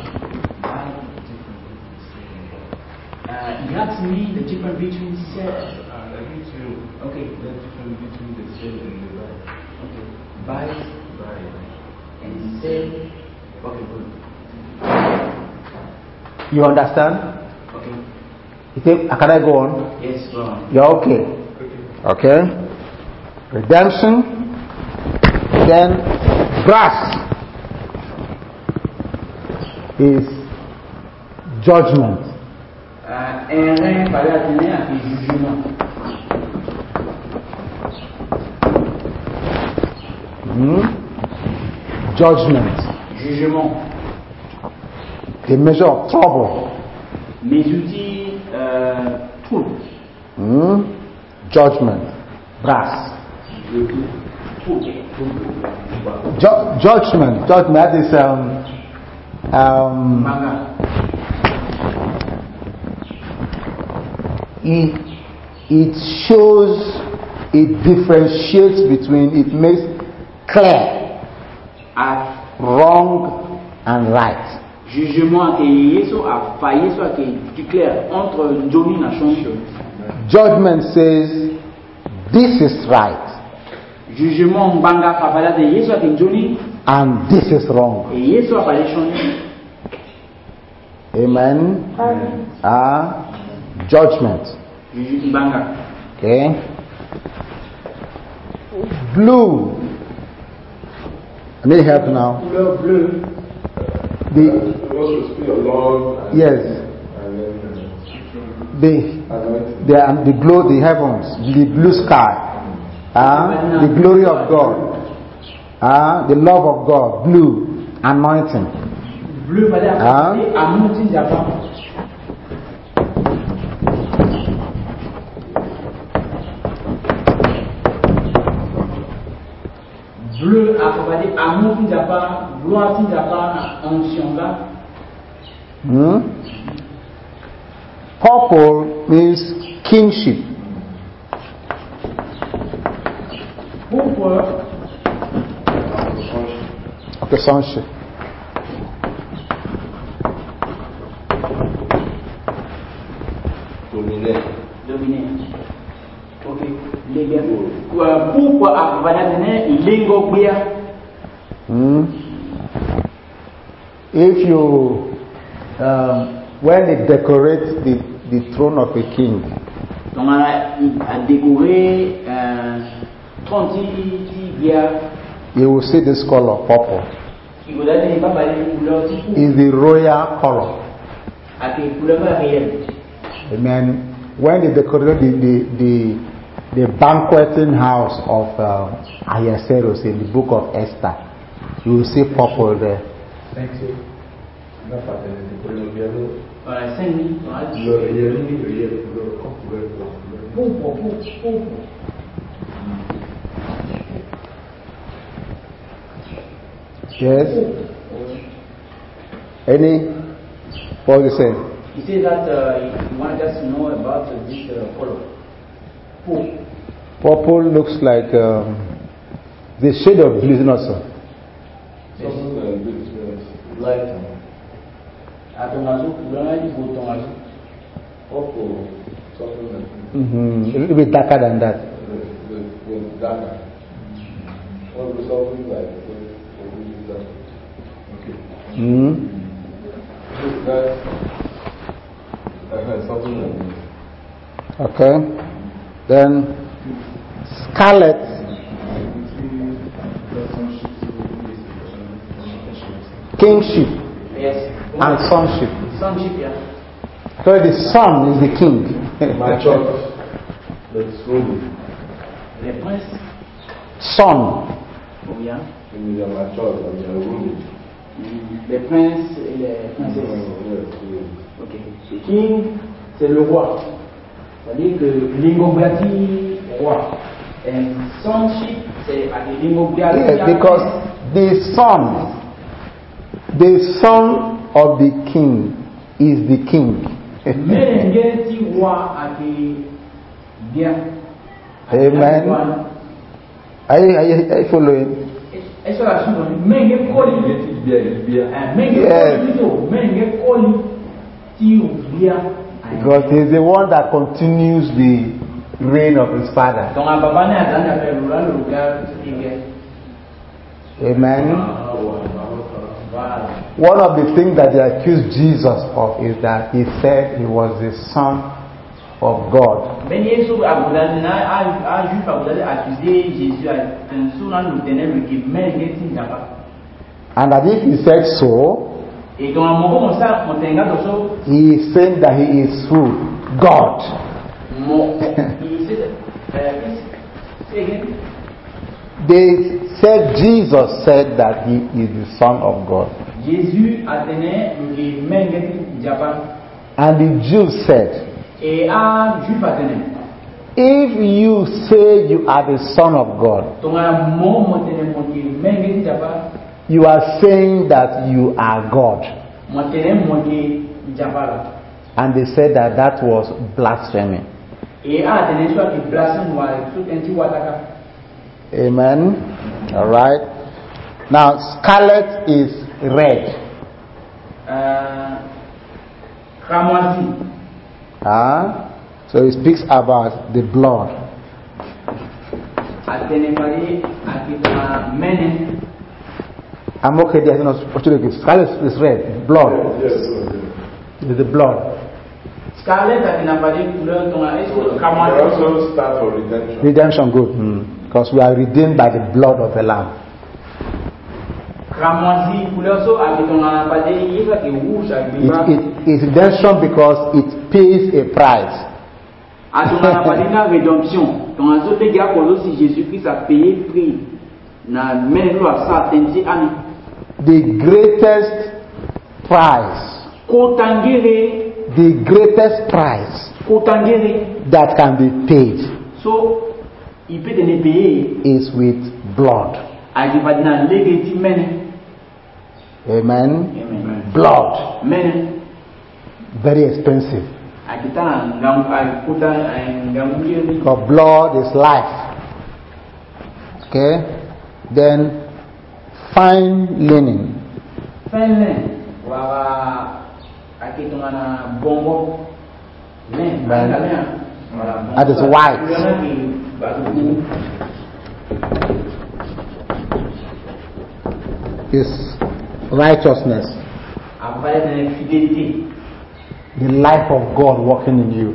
Uh, you have to me the difference between silver. Uh, I need to. Okay. The difference between the silver and the buy. Okay. Buy. Buy. And sell. Okay, good. You understand? Okay. You think, can I go on? Yes, go on. You're okay. Okay. Redemption. Then brass is judgment. Uh, un rein fallait atteindre à tes jugements. Mm. Judgment. Jugement. A measure of trouble. Mes outils, euh, tout. Mm. Judgment. Brass. Ju- judgment. Judgment is um um. It it shows, it differentiates between, it makes clear wrong and right. Jugement que Yesu a failli soit que clair entre Johnny na chanson. Judgment says this is right. Jugement banga fafala de Yesu que Johnny and this is wrong. Et Yesu a parlé changer. Amen. Ah, uh, judgment. Banga. Okay. Blue. I need help now. Couleur bleue. The yes. The the the glow, the heavens, the blue sky, ah, uh, the glory of God, ah, uh, the love of God, blue, anointing. Bleu, ah. bleu accompagné amour qui n'a pas gloire qui n'a pas onction là. Hmm? Purple means kingship. Pourquoi? Okay, sonship. Dominer. Dominer. Ok. Les gars. Pourquoi accompagné lingo bia? Hmm? If you, um, when they decorate the, the throne of a king, Donc on a décoré un trente qui bia. you will see this color, purple. Qui vous donne pas parler de couleur type. Is the royal color. À des couleurs réelles. Amen. When they decorated the, the, the, the banqueting house of um, Ahasuerus in the book of Esther, you will see purple there. Thank you. Non, pas de Voilà, cinq mille. Le réel, le réel, le couleur, Pourquoi? Pourquoi? Yes? Any? What do you say? He said that uh, he wanted us to know about uh, this uh, color. Pourquoi? Purple looks like um, the shade of blue, isn't it also? Light. À ton azul, couleur du beau ton azul. Purple, something like Mm-hmm. A little bit darker than that. the, the, the darker. What was something like that? Okay. Mm-hmm. That's uh, something like that. Okay. Then scarlet. Kingship Yes. and sonship. Sonship, yeah. So the son is the king. My church, that's ruling. Les princes, Son. ou bien In the my church, I mean, ruling. les princes et les princesses. Yes, yes. Ok. Le king, c'est le roi. C'est-à-dire que l'ingobati, roi. Et sonship, c'est à l'ingobati. Yes, because the son, the son of the king is the king. Mais l'ingobati roi a été bien. Amen. Are you, are you, are you following? Est-ce que la suite, mais il est collé. Mais il est collé plutôt. Mais il est collé. Si on vient. Because he is the one that continues the reign of his father. Donc, à papa n'est à dans faire le regard, Amen. voilà. One of the things that they accused Jesus of is that he said he was the son of God. Mais Jésus a a juif a accusé Jésus à un le ténèbre qui met les là-bas. And that if he said so, Et donc à mon moment ça, on t'engage aussi. he is saying that he is who? God. Mon, il sait, euh, c'est again. They said Jesus said that he is the son of God. Jésus a tenu le main les Japan. And the Jews said, Et un juif a tenu. if you say you are the son of God, Donc à mon moment tenu mon main les Japan. you are saying that you are God. Mon tenu mon Japan. And they said that that was blasphemy. Et a tenu soit qui blasphème ou tout un petit wataka. Amen. All right. Now, scarlet is red. Euh, Cramoisi. Ah, so it speaks about the blood. Atenefari, Akita Menen. I'm okay there. You know, scarlet is red. Blood. Yes, yes, yes. It's the blood. Scarlet Atenefari, couleur, ton est-ce que They Cramoisi. also stand for redemption. Redemption, good. Because we are redeemed by the blood of the Lamb. Cramoisi, couleur, so, avec ton appareil, il y a des rouges avec des It, bas. it is redemption because it pays a price. À ton appareil, la rédemption. Ton azo, les gars, pour si Jésus-Christ a payé prix. Na même loi, ça, t'es ami. The greatest price, Kotangere, the greatest price Kotangere. that can be paid So, il peut te payer is with blood. Adibadina legati men. Amen. Amen. Blood. Men. Very expensive. Because blood is life. Okay? Then fine linen. Fine linen. That is white. Is righteousness. The life of God working in you.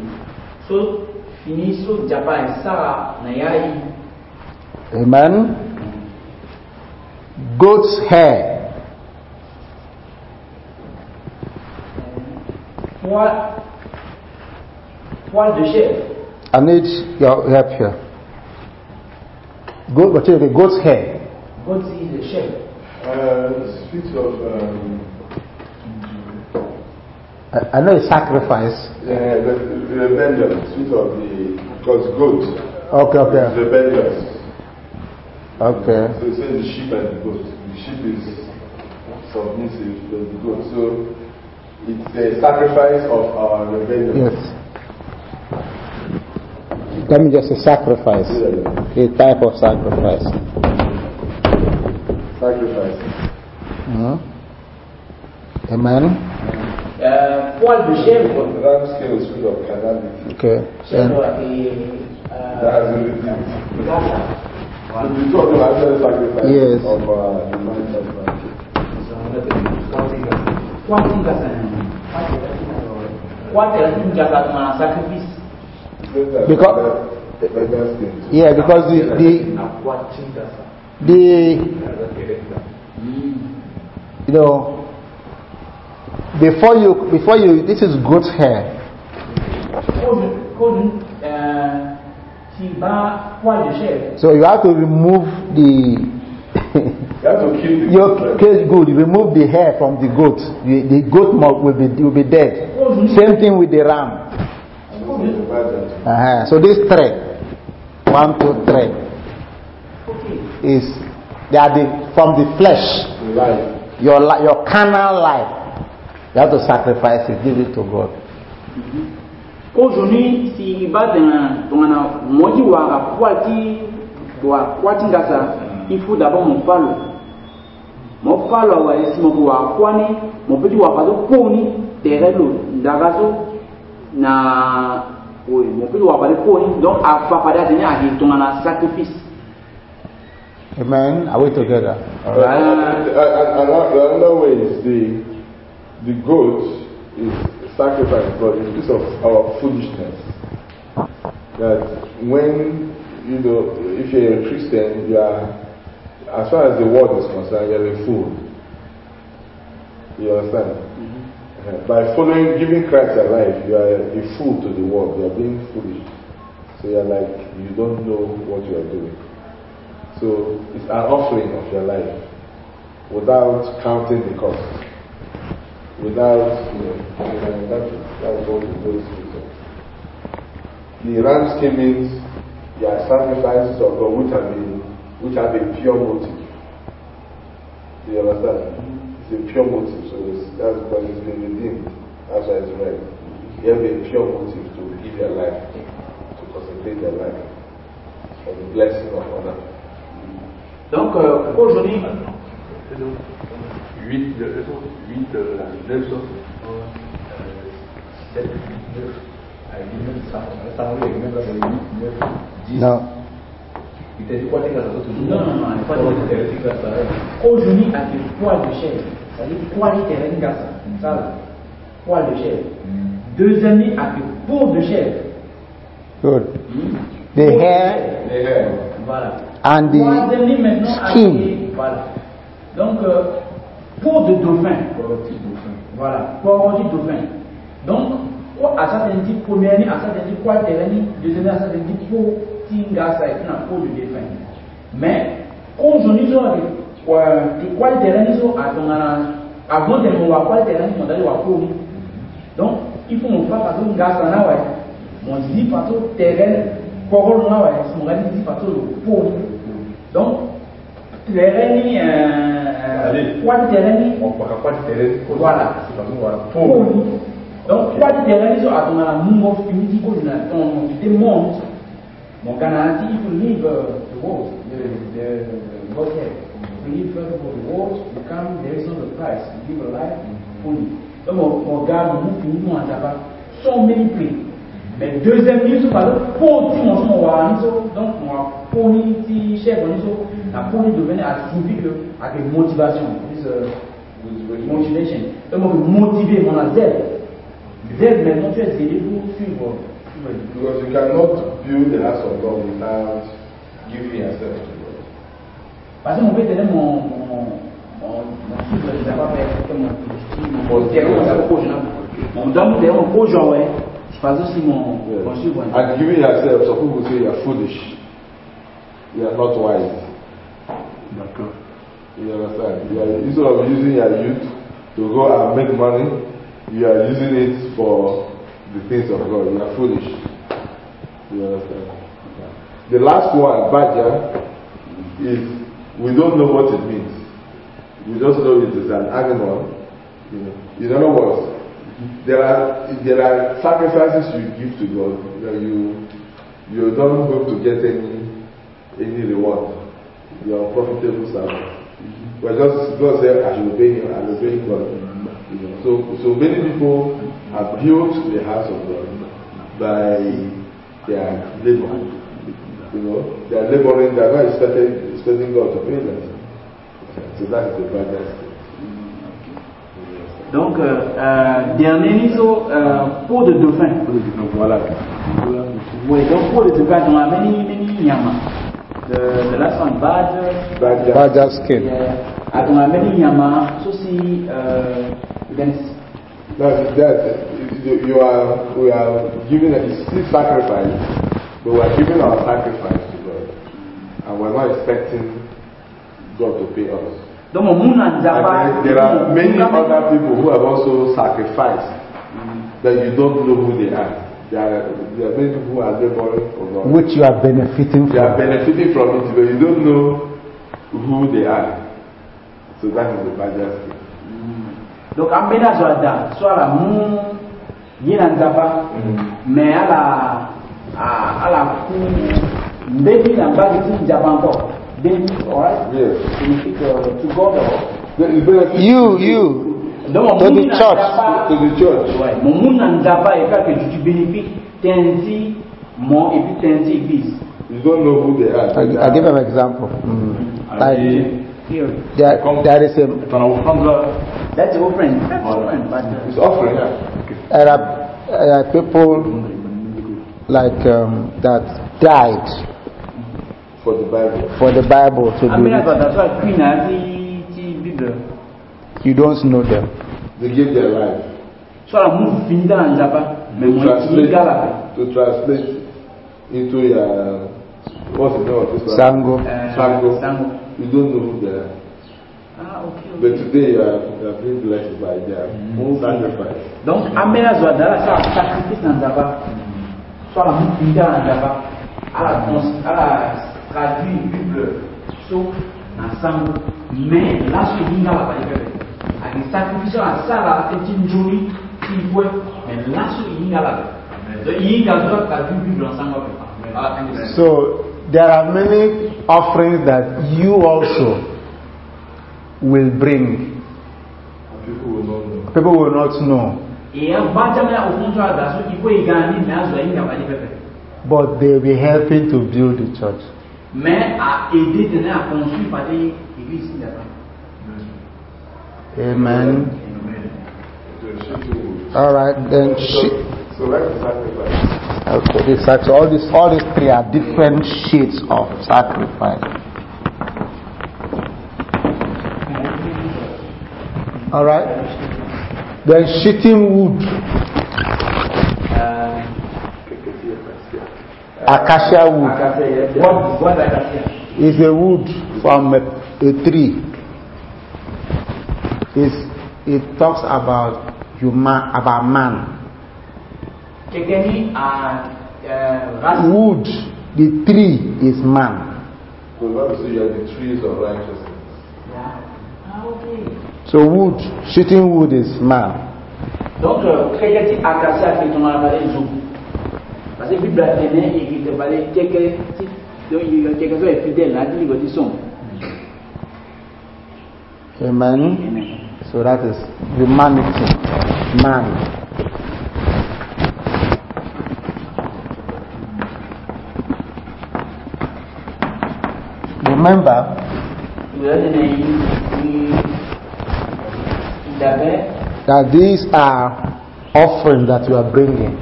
Amen. Goat's hair. Poil de chair. I need your help here. Goat, but the goat's hair. Goat is the chair. Uh, speaks of. Um, I, I know it's sacrifice. Yeah, the, the rebellion. Speaks of the because goat. Okay, okay. Rebellious. Okay. So it says the sheep and the goat. The sheep is submissive to the goat. So it's a sacrifice of our rebellion. Yes. That means just a sacrifice. Yeah. A type of sacrifice. Sacrifice. Mm-hmm. Amen. Poil de chèvre. The ram scale is full of carnality. Okay. Chèvre et. That has been redeemed. So we talk about the sacrifice yes. of uh, the mind sacrifice. Sacrifice. Because yeah, because the the the you know before you before you this is goat's hair. So you have to remove the you have to kill the your case good. You remove the hair from the goat. The, the goat will be will be dead. Same thing with the ram. Uh-huh. So this thread, one, two, three, is they are the from the flesh. Life. Your your carnal life. You have to sacrifice it, give it to God. Aujourd'hui, si baden on a moji wa kwati wa kwati ngasa, il faut d'abord mon falo. Mon falo wa esi mo wa kwani, mo petit wa fazo poni terelo ndagazo na oui, mon petit wa fazo poni donc a fa pada deni a di tongana sacrifice. Amen. Are we together? All right. Uh, uh, another way is the the goat is sacrifice, but it's because of our foolishness. That when you know, if you're a Christian, you are, as far as the world is concerned, you're a fool. You understand? Mm-hmm. Uh, by following, giving Christ your life, you are a fool to the world. You are being foolish. So you're like, you don't know what you are doing. So it's an offering of your life without counting the cost. Without, you know, that, that's what the Holy Spirit says. The ram skin means there are sacrifices of God which have been, which have a pure motive. Do you understand? It's a pure motive, so it's, that's because it's been redeemed. That's why it's right. You have a pure motive to give your life, to consecrate your life for the blessing of others. Donc euh, aujourd'hui, huit, huit, neuf autres, sept, neuf, avec neuf, ça, ça va avec neuf, huit, neuf, dix. Non. Il t'a dit quoi, t'es là, toujours? Non, non, non, pas de aujourd'hui, avec des poils de chèvre, c'est-à-dire poils de terrain, ça, poils de chèvre. Deuxièmement, avec peau de chèvre. Good. The hair. The hair. Voilà. And the skin. Voilà. Donc, euh, peau de dauphin. Voilà. Peau de dauphin. Donc, à ça, c'est dit première année, à ça, c'est dit quoi, deuxième année, à ça, c'est dit peau, tinga, ça, c'est une peau de dauphin. Mais, aujourd'hui, ils ont quoi, quoi, ils ont, avant de nous voir quoi, ils ont d'aller voir peau. Donc, il faut nous faire parce que nous gardons là, ouais. On dit parce que terrain, parole là, ouais, on dit parce que peau. Donc, Terreni, quoi de terreni? On ne peut pas de terrain. Voilà. Pôle. Donc, quoi de terreni, so, à ton amour of unity, ton démon, mon Canada, if you leave the world, the, the Godhead, you leave first of all the world, you come, there is not the price, you live a life fully. Donc, mon gars, mon mot fini, mon tabac, so many play. Mais deuxième livre, par exemple, pour dire mon son, donc, moi, pour ni chef, la pour ni devenir à signifier que, avec motivation, this uh, motivation. Donc, moi, motiver mon zèle. Zèle, maintenant, tu es zélé pour suivre. Because you cannot build the house of God without giving yourself to God. Parce que mon père tenait mon mon suivre, je n'ai pas fait mon mon terrain, mon dame derrière mon projet, ouais. Je faisais aussi mon mon suivre. And giving yourself, some people say you are foolish, you are not wise. D'accord. You understand? You are, instead of using your youth to go and make money, you are using it for the things of God. You are foolish. You understand? The last one, Badger, is we don't know what it means. We just know it is an animal. You know. In other words, there are there are sacrifices you give to God that you you don't hope to get any any reward. You are profitable service. But just God said, I should obey Him, I will obey God. You know. So so many people have built the house of God by their labor. You know, they are laboring, they are not expecting, expecting God to pay them. So that is the bad. Donc, euh, euh, dernier niveau, euh, peau de dauphin. Donc voilà. Oui, donc peau de dauphin, on a many, many nyama. The, the last one, badger. Badger, badger skin. Yeah. On a many nyama. So see, uh, then. That's that. You are, we are giving a still sacrifice, but we are giving our sacrifice to God, and we are not expecting God to pay us. Donc, mon and there, there are many other people who have also sacrificed mm. that you don't know who they are. There are, there are many people who are laboring for God, which you are benefiting they from. are benefiting from it, but you don't know who they are. So that is the badger thing. Donc, un ménage là-dedans, soit la mou, il y a un zapa, mais à la, à la coup, baby n'a pas dit Japan encore. Baby, alright? Yes. Signifique to God or? You, you. Donc, to the church. To the church. Ouais. Mon monde n'a pas et pas que tu bénéficies, t'es mon et puis t'es église. You don't know who they are. I, I give an example. Mm. Like, here. There, there is a. That's offering. That's offering. It's offering. There are, there are people like um, that died for the Bible. For the Bible to I be mean, written. that's why Queen has You don't know them. They give their life. So I move in there and Japa. To translate, to translate into your what's the name of this one? Sango. Uh, Sango. Sango. You don't know who they are. Ah, okay, okay. But today you are, you are being blessed by their mm. sacrifice. Donc, Amena Zouadara, ça a sacrifice dans Japa. Soit la move in there and Japa. À la traduit Bible. So, dans Sango. Mais là, ce qu'il y a là-bas, avec les sacrifices à ça, là, c'est une jolie, une fois. Mais là, ce qu'il y a là-bas. Donc, il y a là traduit Bible en Sango. So there are many offerings that you also will bring. People will not know. People will not know. But they will be helping to build the church. Amen. All right, then. So, so that's the sacrifice. Okay, this sacrifice. All these, all these three are different shades of sacrifice. All right. Then shitting wood. Uh, acacia wood. What, what acacia? Is a wood from a, a tree. It's, it talks about human, about man. Uh, uh, wood, the tree is man. So the Bible says you are the trees of righteousness. Yeah. Ah, okay. So wood, shooting wood is man. Donc, quelqu'un qui a cassé à fait ton appareil zoom. Parce que la Bible a donné et qu'il te fallait quelqu'un qui est fidèle, là, dit que tu sont. Amen. Amen. So that is humanity, man. Remember that these are offerings that you are bringing.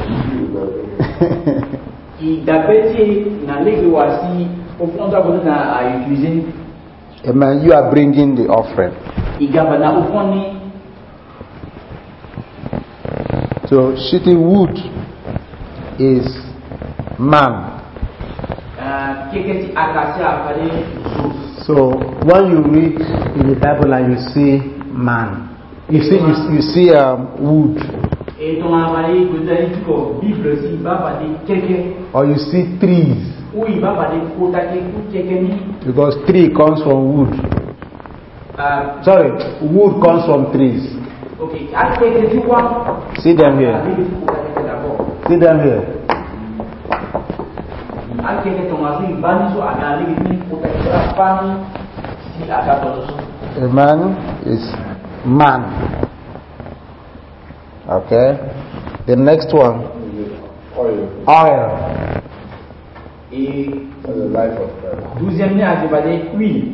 Amen. You are bringing the offering. So shitty wood is man. So when you read in the Bible and you see man, you see you, you see um, wood, or you see trees, because tree comes from wood. Uh, Sorry, wood comes from trees. Okay. See them here. See them here. A man is man. Okay. The next one. Oil. Oil. Et the life of Christ. douzième a dévalé huile.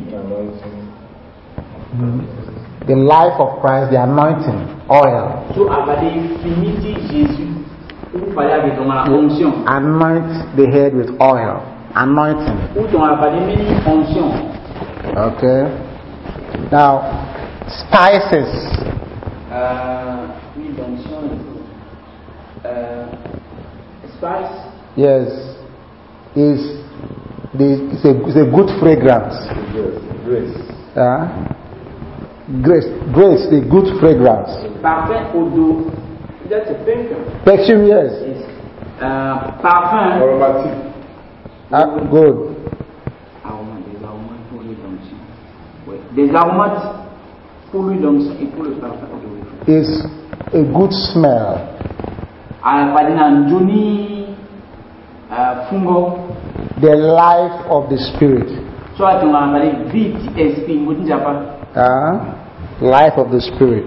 The life of Christ, the anointing, oil. So avalé finiti Jésus. Ou parler avec ton onction. Anoint the head with oil. Anointing. Ou ton avalé mini onction. Okay. Now, spices. Uh, huile d'onction. Uh, spice. Yes. Is the it's a, it's a good fragrance. Grace. Uh, grace. Grace, a good fragrance. Parfum odo. That's a perfume. Perfume, yes. Yes. Uh, parfum. Aromatic. Uh, good. Aromates, des aromates pour l'huile d'onction. Oui. Des aromates pour l'huile d'onction et pour le parfum odorifère. Is a good smell. Ah, pas d'un Johnny fungo. The life of the spirit. So I can parler vite esprit, vous dites pas. Uh, life of the spirit.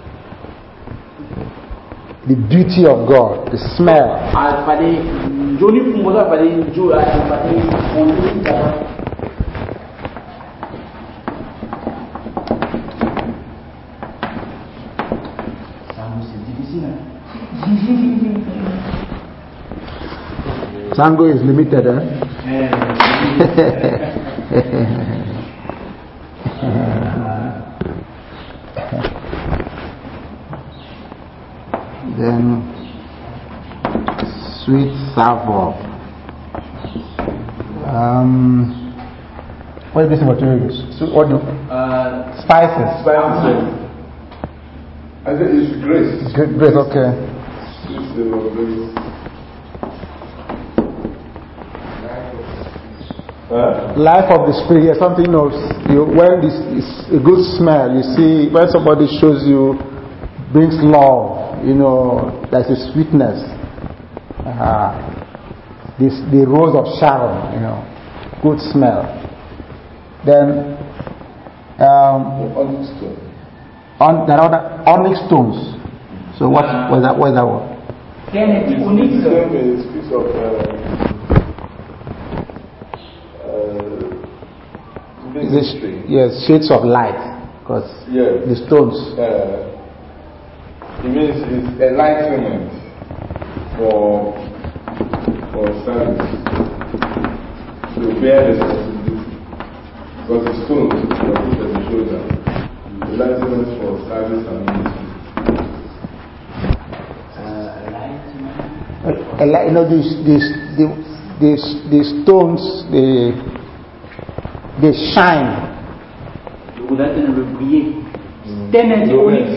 The beauty of God, the smell. Ah, parler Johnny fungo, ça parler Jo, ah, parler on dit pas. Ça c'est difficile. Sango is limited, eh? Then sweet savour. Um, what is this material? So what do? Uh, Spices. Spices. I said it's grace. Good, great. Okay. It's the grace. Huh? Life of the spirit. Yes, something else. You, when this is a good smell, you see when somebody shows you, brings love. You know, there's a sweetness. Uh, this the rose of Sharon. You know, good smell. Then um, Onyx stone. on there are other onyx stones. So what was that? What is that one? Kennedy Onyx. It's the same piece of uh, uh, This, yes, shades of light. Because yes. the stones. Uh, it means it's enlightenment for for service to bear responsibility. Because the stones are put as a shoulder. Enlightenment for service and ministry. Uh, you know, these these these these stones, they they shine. Vous allez le briller. Tenez Onyx.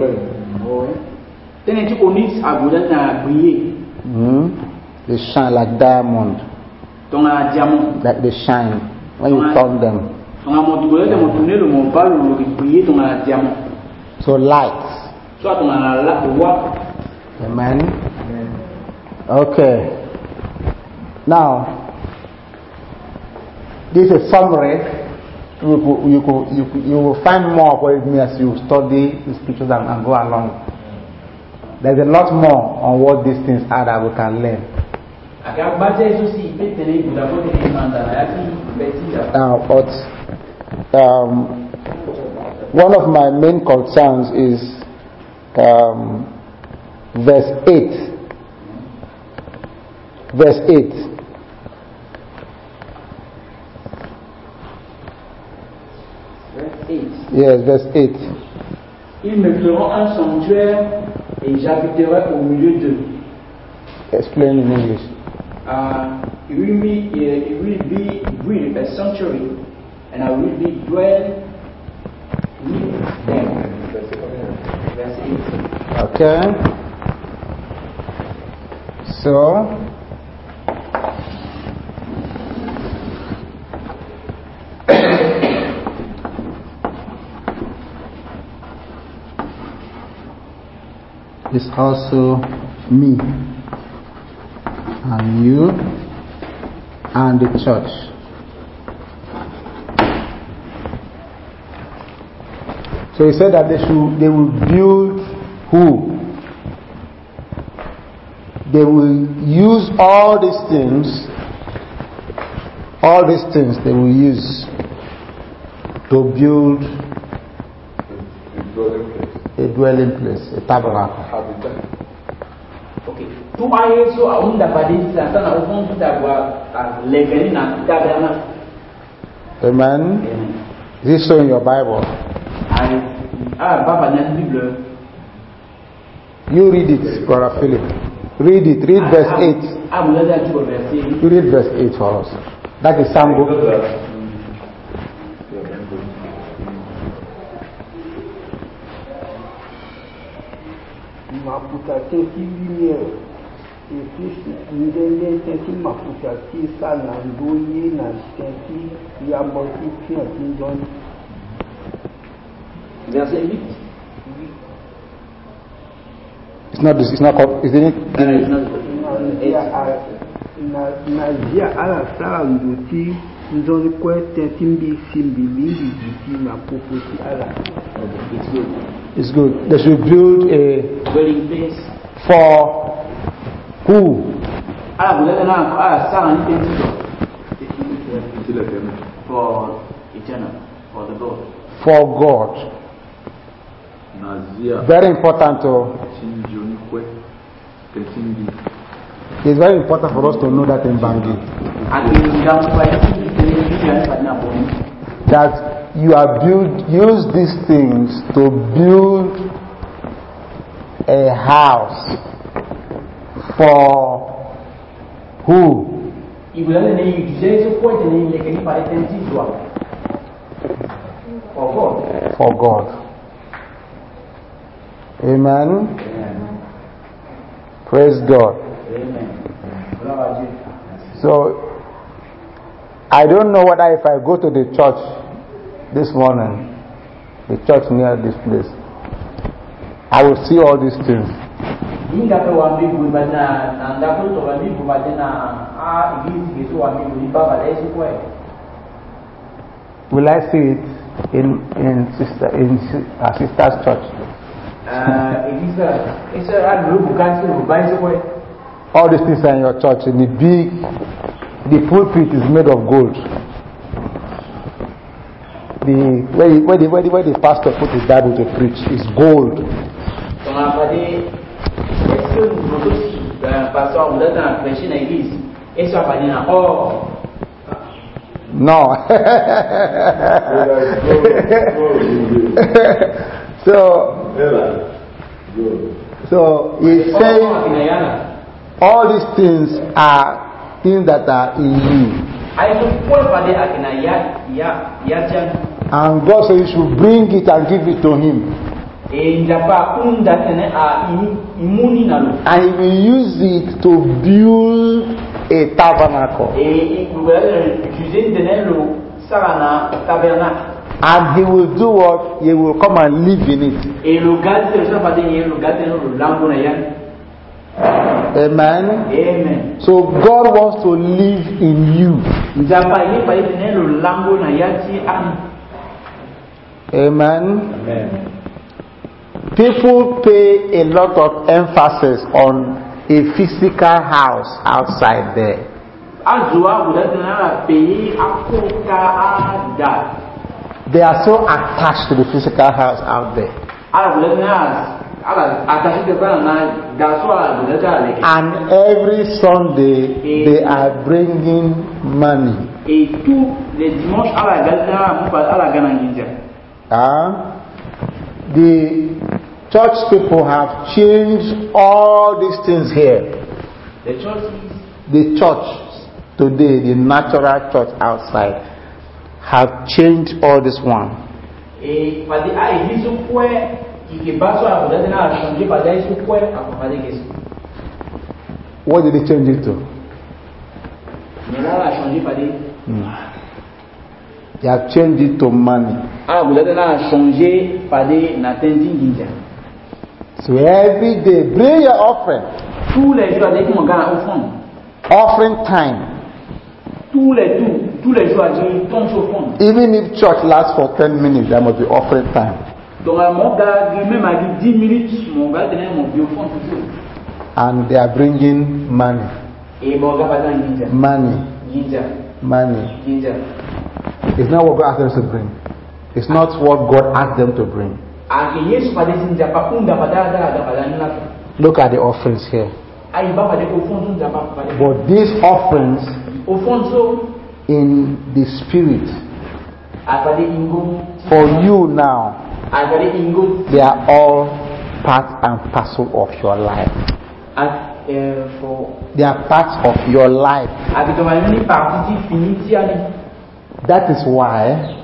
Tenez Onyx a goudin briller. Mm. They shine like diamond. Ton diamant. Like they shine. when you turn them. So light. Amen. Okay. Now, this is a summary. You could, you could, you could, you will find more of what it means as you study the scriptures and, and go along. There's a lot more on what these things are that we can learn. Now, but um, one of my main concerns is um, verse eight. Verse eight. Verse eight. Yes, verse eight. Ils me feront un sanctuaire et j'habiterai au milieu d'eux. Explain in English. Uh, it will be, uh, it will be will a sanctuary, and I will be dwell with them. Verse eight. Okay. So, it's also me and you and the church. So he said that they should they will build who? They will use all these things, all these things they will use to build a dwelling place, a tabernacle. Okay. Tu aye so aunda badin sasa na ufon kitagwa legeni na tabernacle. Amen. Is this so in your Bible? Ah, Papa na Bible. You read it, Brother Philip. Read it. Read verse eight. You read verse eight for us. That is Sambo. Mafuta tenti lumière et plus ndenge tenti mafuta tisa na ndoye na tenti ya boti pia tindon. Verset huit. It's not this. It's not called. Is it? No, no, it's not. Na na dia ala sala ndoti nzoni kwe tenti mbi simbi mingi jiti na popoti ala. It's good. It's good. They should build a Dwelling place. for who? Ah, vous avez là, ah, ça, on est for eternal, for the God. For God. Very important to. It's very important for us to know that in Bangui. That you are build use these things to build a house for who? For God. Amen. Amen. Praise God. Amen. So I don't know whether if I go to the church this morning, the church near this place, I will see all these things. Will I see it in in sister in our sister's church? All these things are in your church. In the big, the pulpit is made of gold. The where the, where the, where the, where the pastor put his Bible to preach is gold. No. so, so he's saying all these things are things that are in you. And God said you should bring it and give it to him. And he will use it to build a tabernacle. sarana tabernacle. And he will do what? He will come and live in it. Et le gars c'est ça pas dire le gars c'est le lambo na yan. Amen. Amen. So God wants to live in you. Njapa ile pa ile le lambo na yati am. Amen. Amen. People pay a lot of emphasis on a physical house outside there. Azua budana payer akoka ada. They are so attached to the physical house out there. And every Sunday they are bringing money. Uh, the church people have changed all these things here. The church, the church today, the natural church outside, have changed all this one. What did they change it to? Hmm. They have changed it to money. So every day, bring your offering. Offering time. Even if church lasts for ten minutes, there must be offering time. And they are bringing money. Money. Money. It's not what God asked them to bring. It's not what God asked them to bring. Look at the offerings here. But these offerings, in the spirit, for you now, they are all part and parcel of your life. They are part of your life. That is why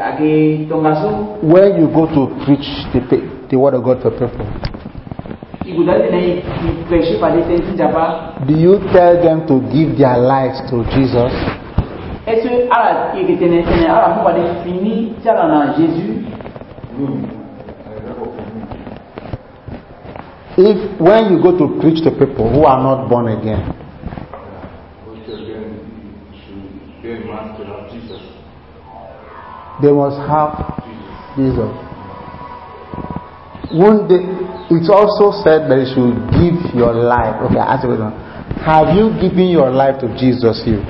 when you go to preach the, the word of God to people, do you tell them to give their lives to Jesus? If when you go to preach to people who are not born again, they must have Jesus. One day, it's also said that you should give your life. Okay, I ask you, have you given your life to Jesus here?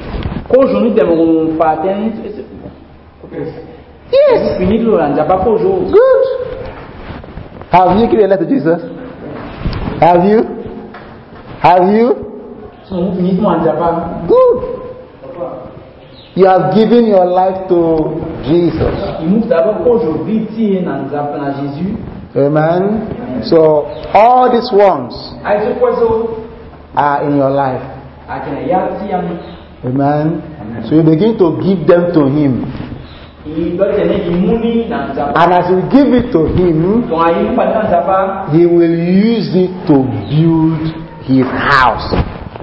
Yes. Good. Have you given your life to Jesus? Have you? Have you? Good. You have given your life to Jesus. Amen. So all these ones are in your life. Amen. So you begin to give them to Him. And as you give it to Him, He will use it to build His house.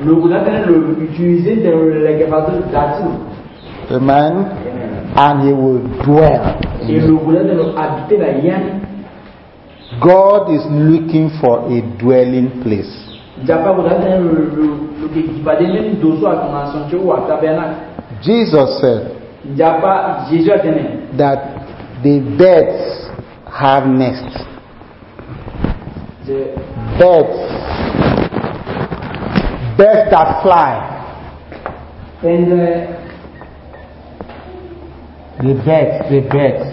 Amen. And He will dwell in it. God is looking for a dwelling place. Jesus said that the birds have nests. Birds, birds that fly. And uh, the birds, the birds.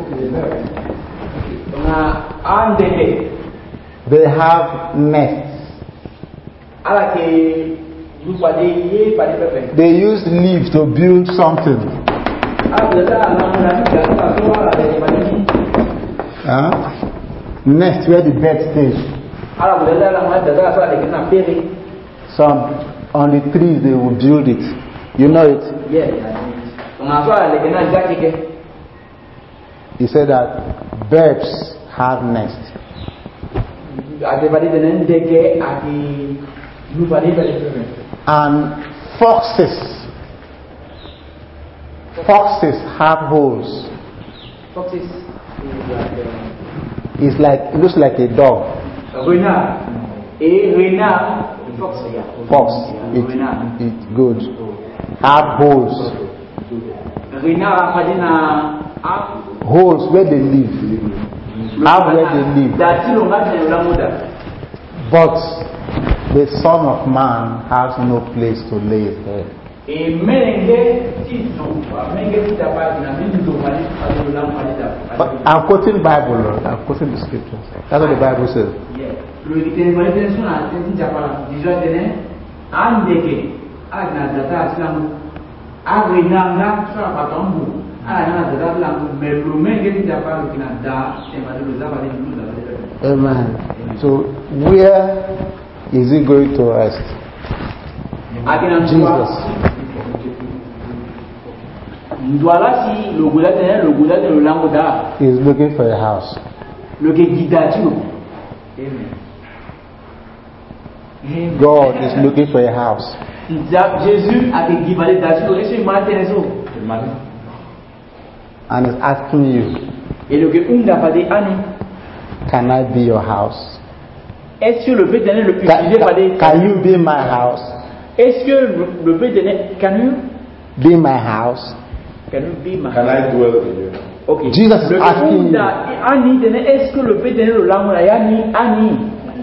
They have nests. They use leaves to build something. Huh? Nest where the bird stays. Some on the trees they will build it. You know it? Yeah. He said that birds have nests. And foxes Foxes have holes. Foxes is like uh, It's like it looks like a dog. renard. A renard, fox, yeah. Fox. Yeah, It, renard. it's good. Have holes. Renard a pas dit na a Holes where they live. Have where they live. dati lo ma te la moda. But the Son of Man has no place to lay his head. E menenge tizo, menenge titapa na minzo mali ali la mali da. But I'm quoting Bible, Lord. I'm quoting the scriptures. That's what the Bible says. Yeah. Lo ki te mali te suna te tijapa dijo tene andeke agna data silamu arinanga sura patombu ana data silamu me lo menenge titapa lo kina da te mali lo zaba de lu da. Amen. So where is he going to rest? Jesus. Ndwala si lo gola tene lo gola tene lo lango da. He is looking for a house. Lo ke gidati lo. Amen. God is looking for a house. Jésus a été givalé d'asile. Est-ce que m'a intéressé? And is asking you, Et le que on n'a pas dit ani. can I be your house? Est-ce que le fait d'être le plus Can, utilisé par des can you be my house? Est-ce que le fait d'être can you Be my house. can you be my Can I dwell in you? Okay. Jesus is le asking you. Ani est-ce que le fait d'être le langue là yani ani.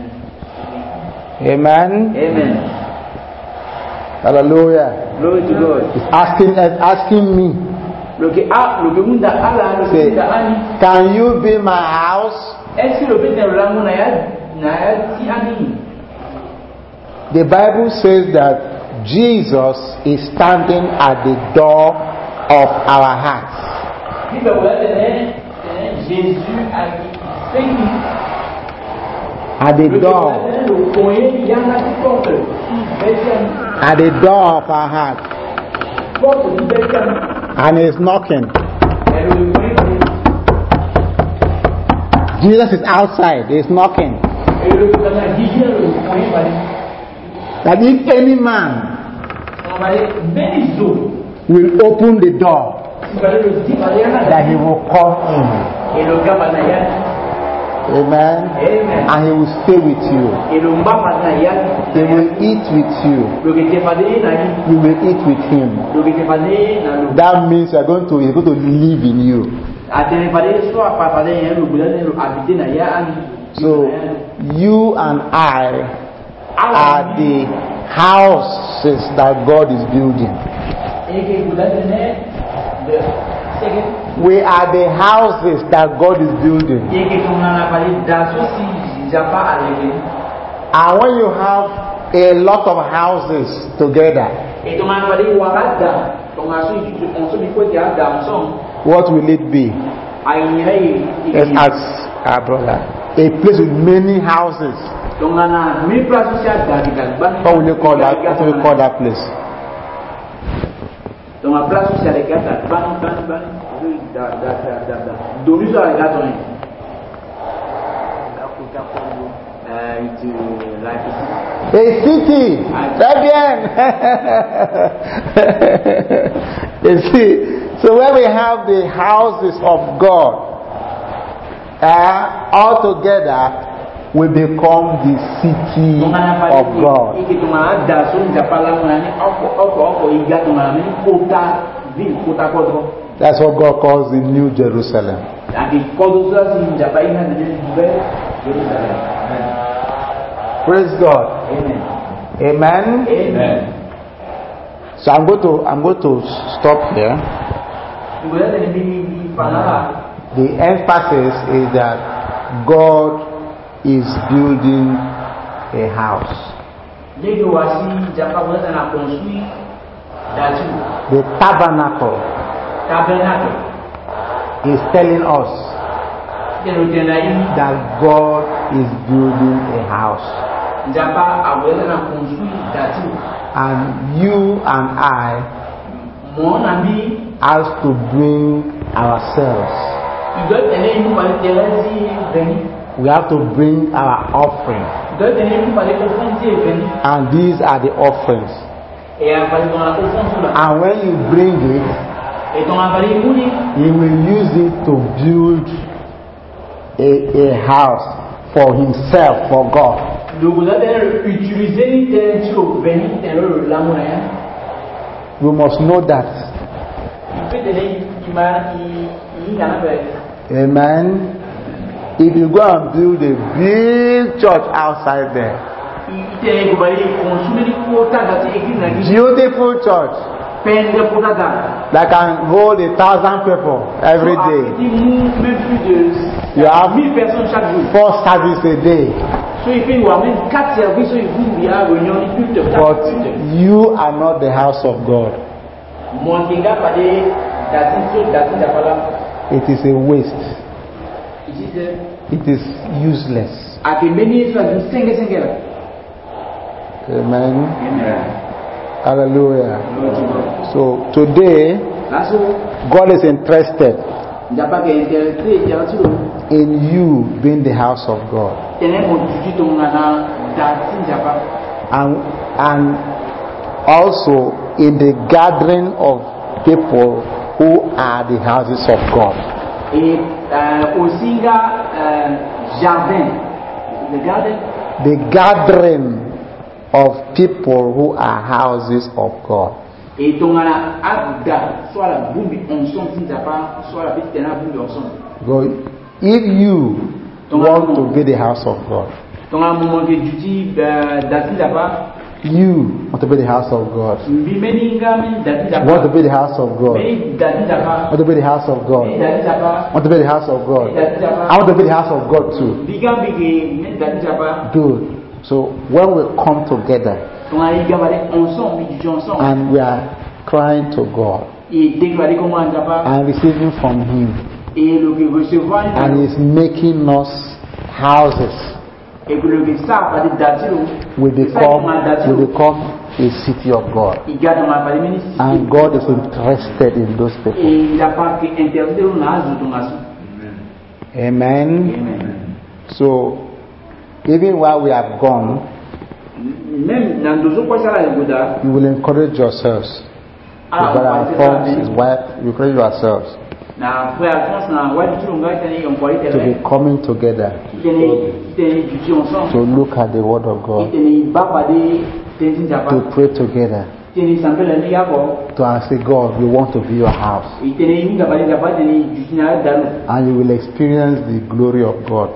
Amen. Amen. Hallelujah. Glory to God. He's asking asking me. Le que a le que munda ala le Say, que munda ani. can you be my house? Est-ce que le fait d'être le langue là yani ani. The Bible says that Jesus is standing at the door of our hearts. Jésus a dit At the door. At the door of our heart. And he's knocking. Jesus is outside. He's knocking. That if any man will open the door, that he will come in. Amen. Amen. And he will stay with you. He will eat with you. You will eat with him. That means you are going to, he's going to live in you. So you and I are the houses that God is building. We are the houses that God is building. And when you have a lot of houses together, what will it be? Let's ask our brother. A place with many houses. What will you call that? What will you call that place? Dans ma place où c'est les gars, ban, ban, ban, da, da, da, da, da. Donu sur les gars, A city. Très bien. You see, so when we have the houses of God, uh, all together, we become the city of God. That's what God calls the New Jerusalem. Praise God. Amen. Amen. Amen. So I'm going to I'm going to stop here. The emphasis is that God is building a house. The tabernacle is telling us that God is building a house. And you and I have to bring ourselves. We have to bring our offering. And these are the offerings. And when you bring it, Et ton appareil mouni. He will use it to build a, a house for himself, for God. Donc vous allez utiliser l'intelligence béni de la monnaie. We must know that. Amen. If you go and build a big church outside there, beautiful church that can hold a thousand people every day, you have four services a day, but you are not the house of God. It is a waste. It is useless. Amen. Amen. Hallelujah. So today, God is interested in you being the house of God. And, and also in the gathering of people who are the houses of God. Et euh, aussi euh, jardin, the garden. The gathering of people who are houses of God. Et donc la abda soit la boumbi ensemble si ça pas soit la petite la boumbi ensemble. God, if you want to be the house of God, donc à un moment que tu dis d'assis là-bas. You want to be the house of God. Want to be the house of God. Want to be the house of God. Want to be the house of God. I want to be the house of God too. Good. So when we come together and we are crying to God and receiving from Him, and He's making us houses, we become, we become a city of God. And God is interested in those people. Amen. Amen. So, even while we have gone, you will encourage yourselves. Your brother Alphonse, his wife, you encourage yourselves to be coming together to look at the Word of God, to pray together, to ask God, we want to be your house, and you will experience the glory of God.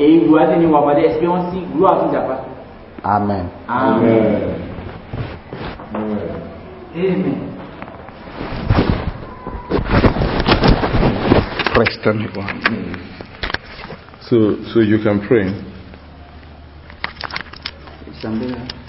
Amen. Amen. Amen. So, so you can pray.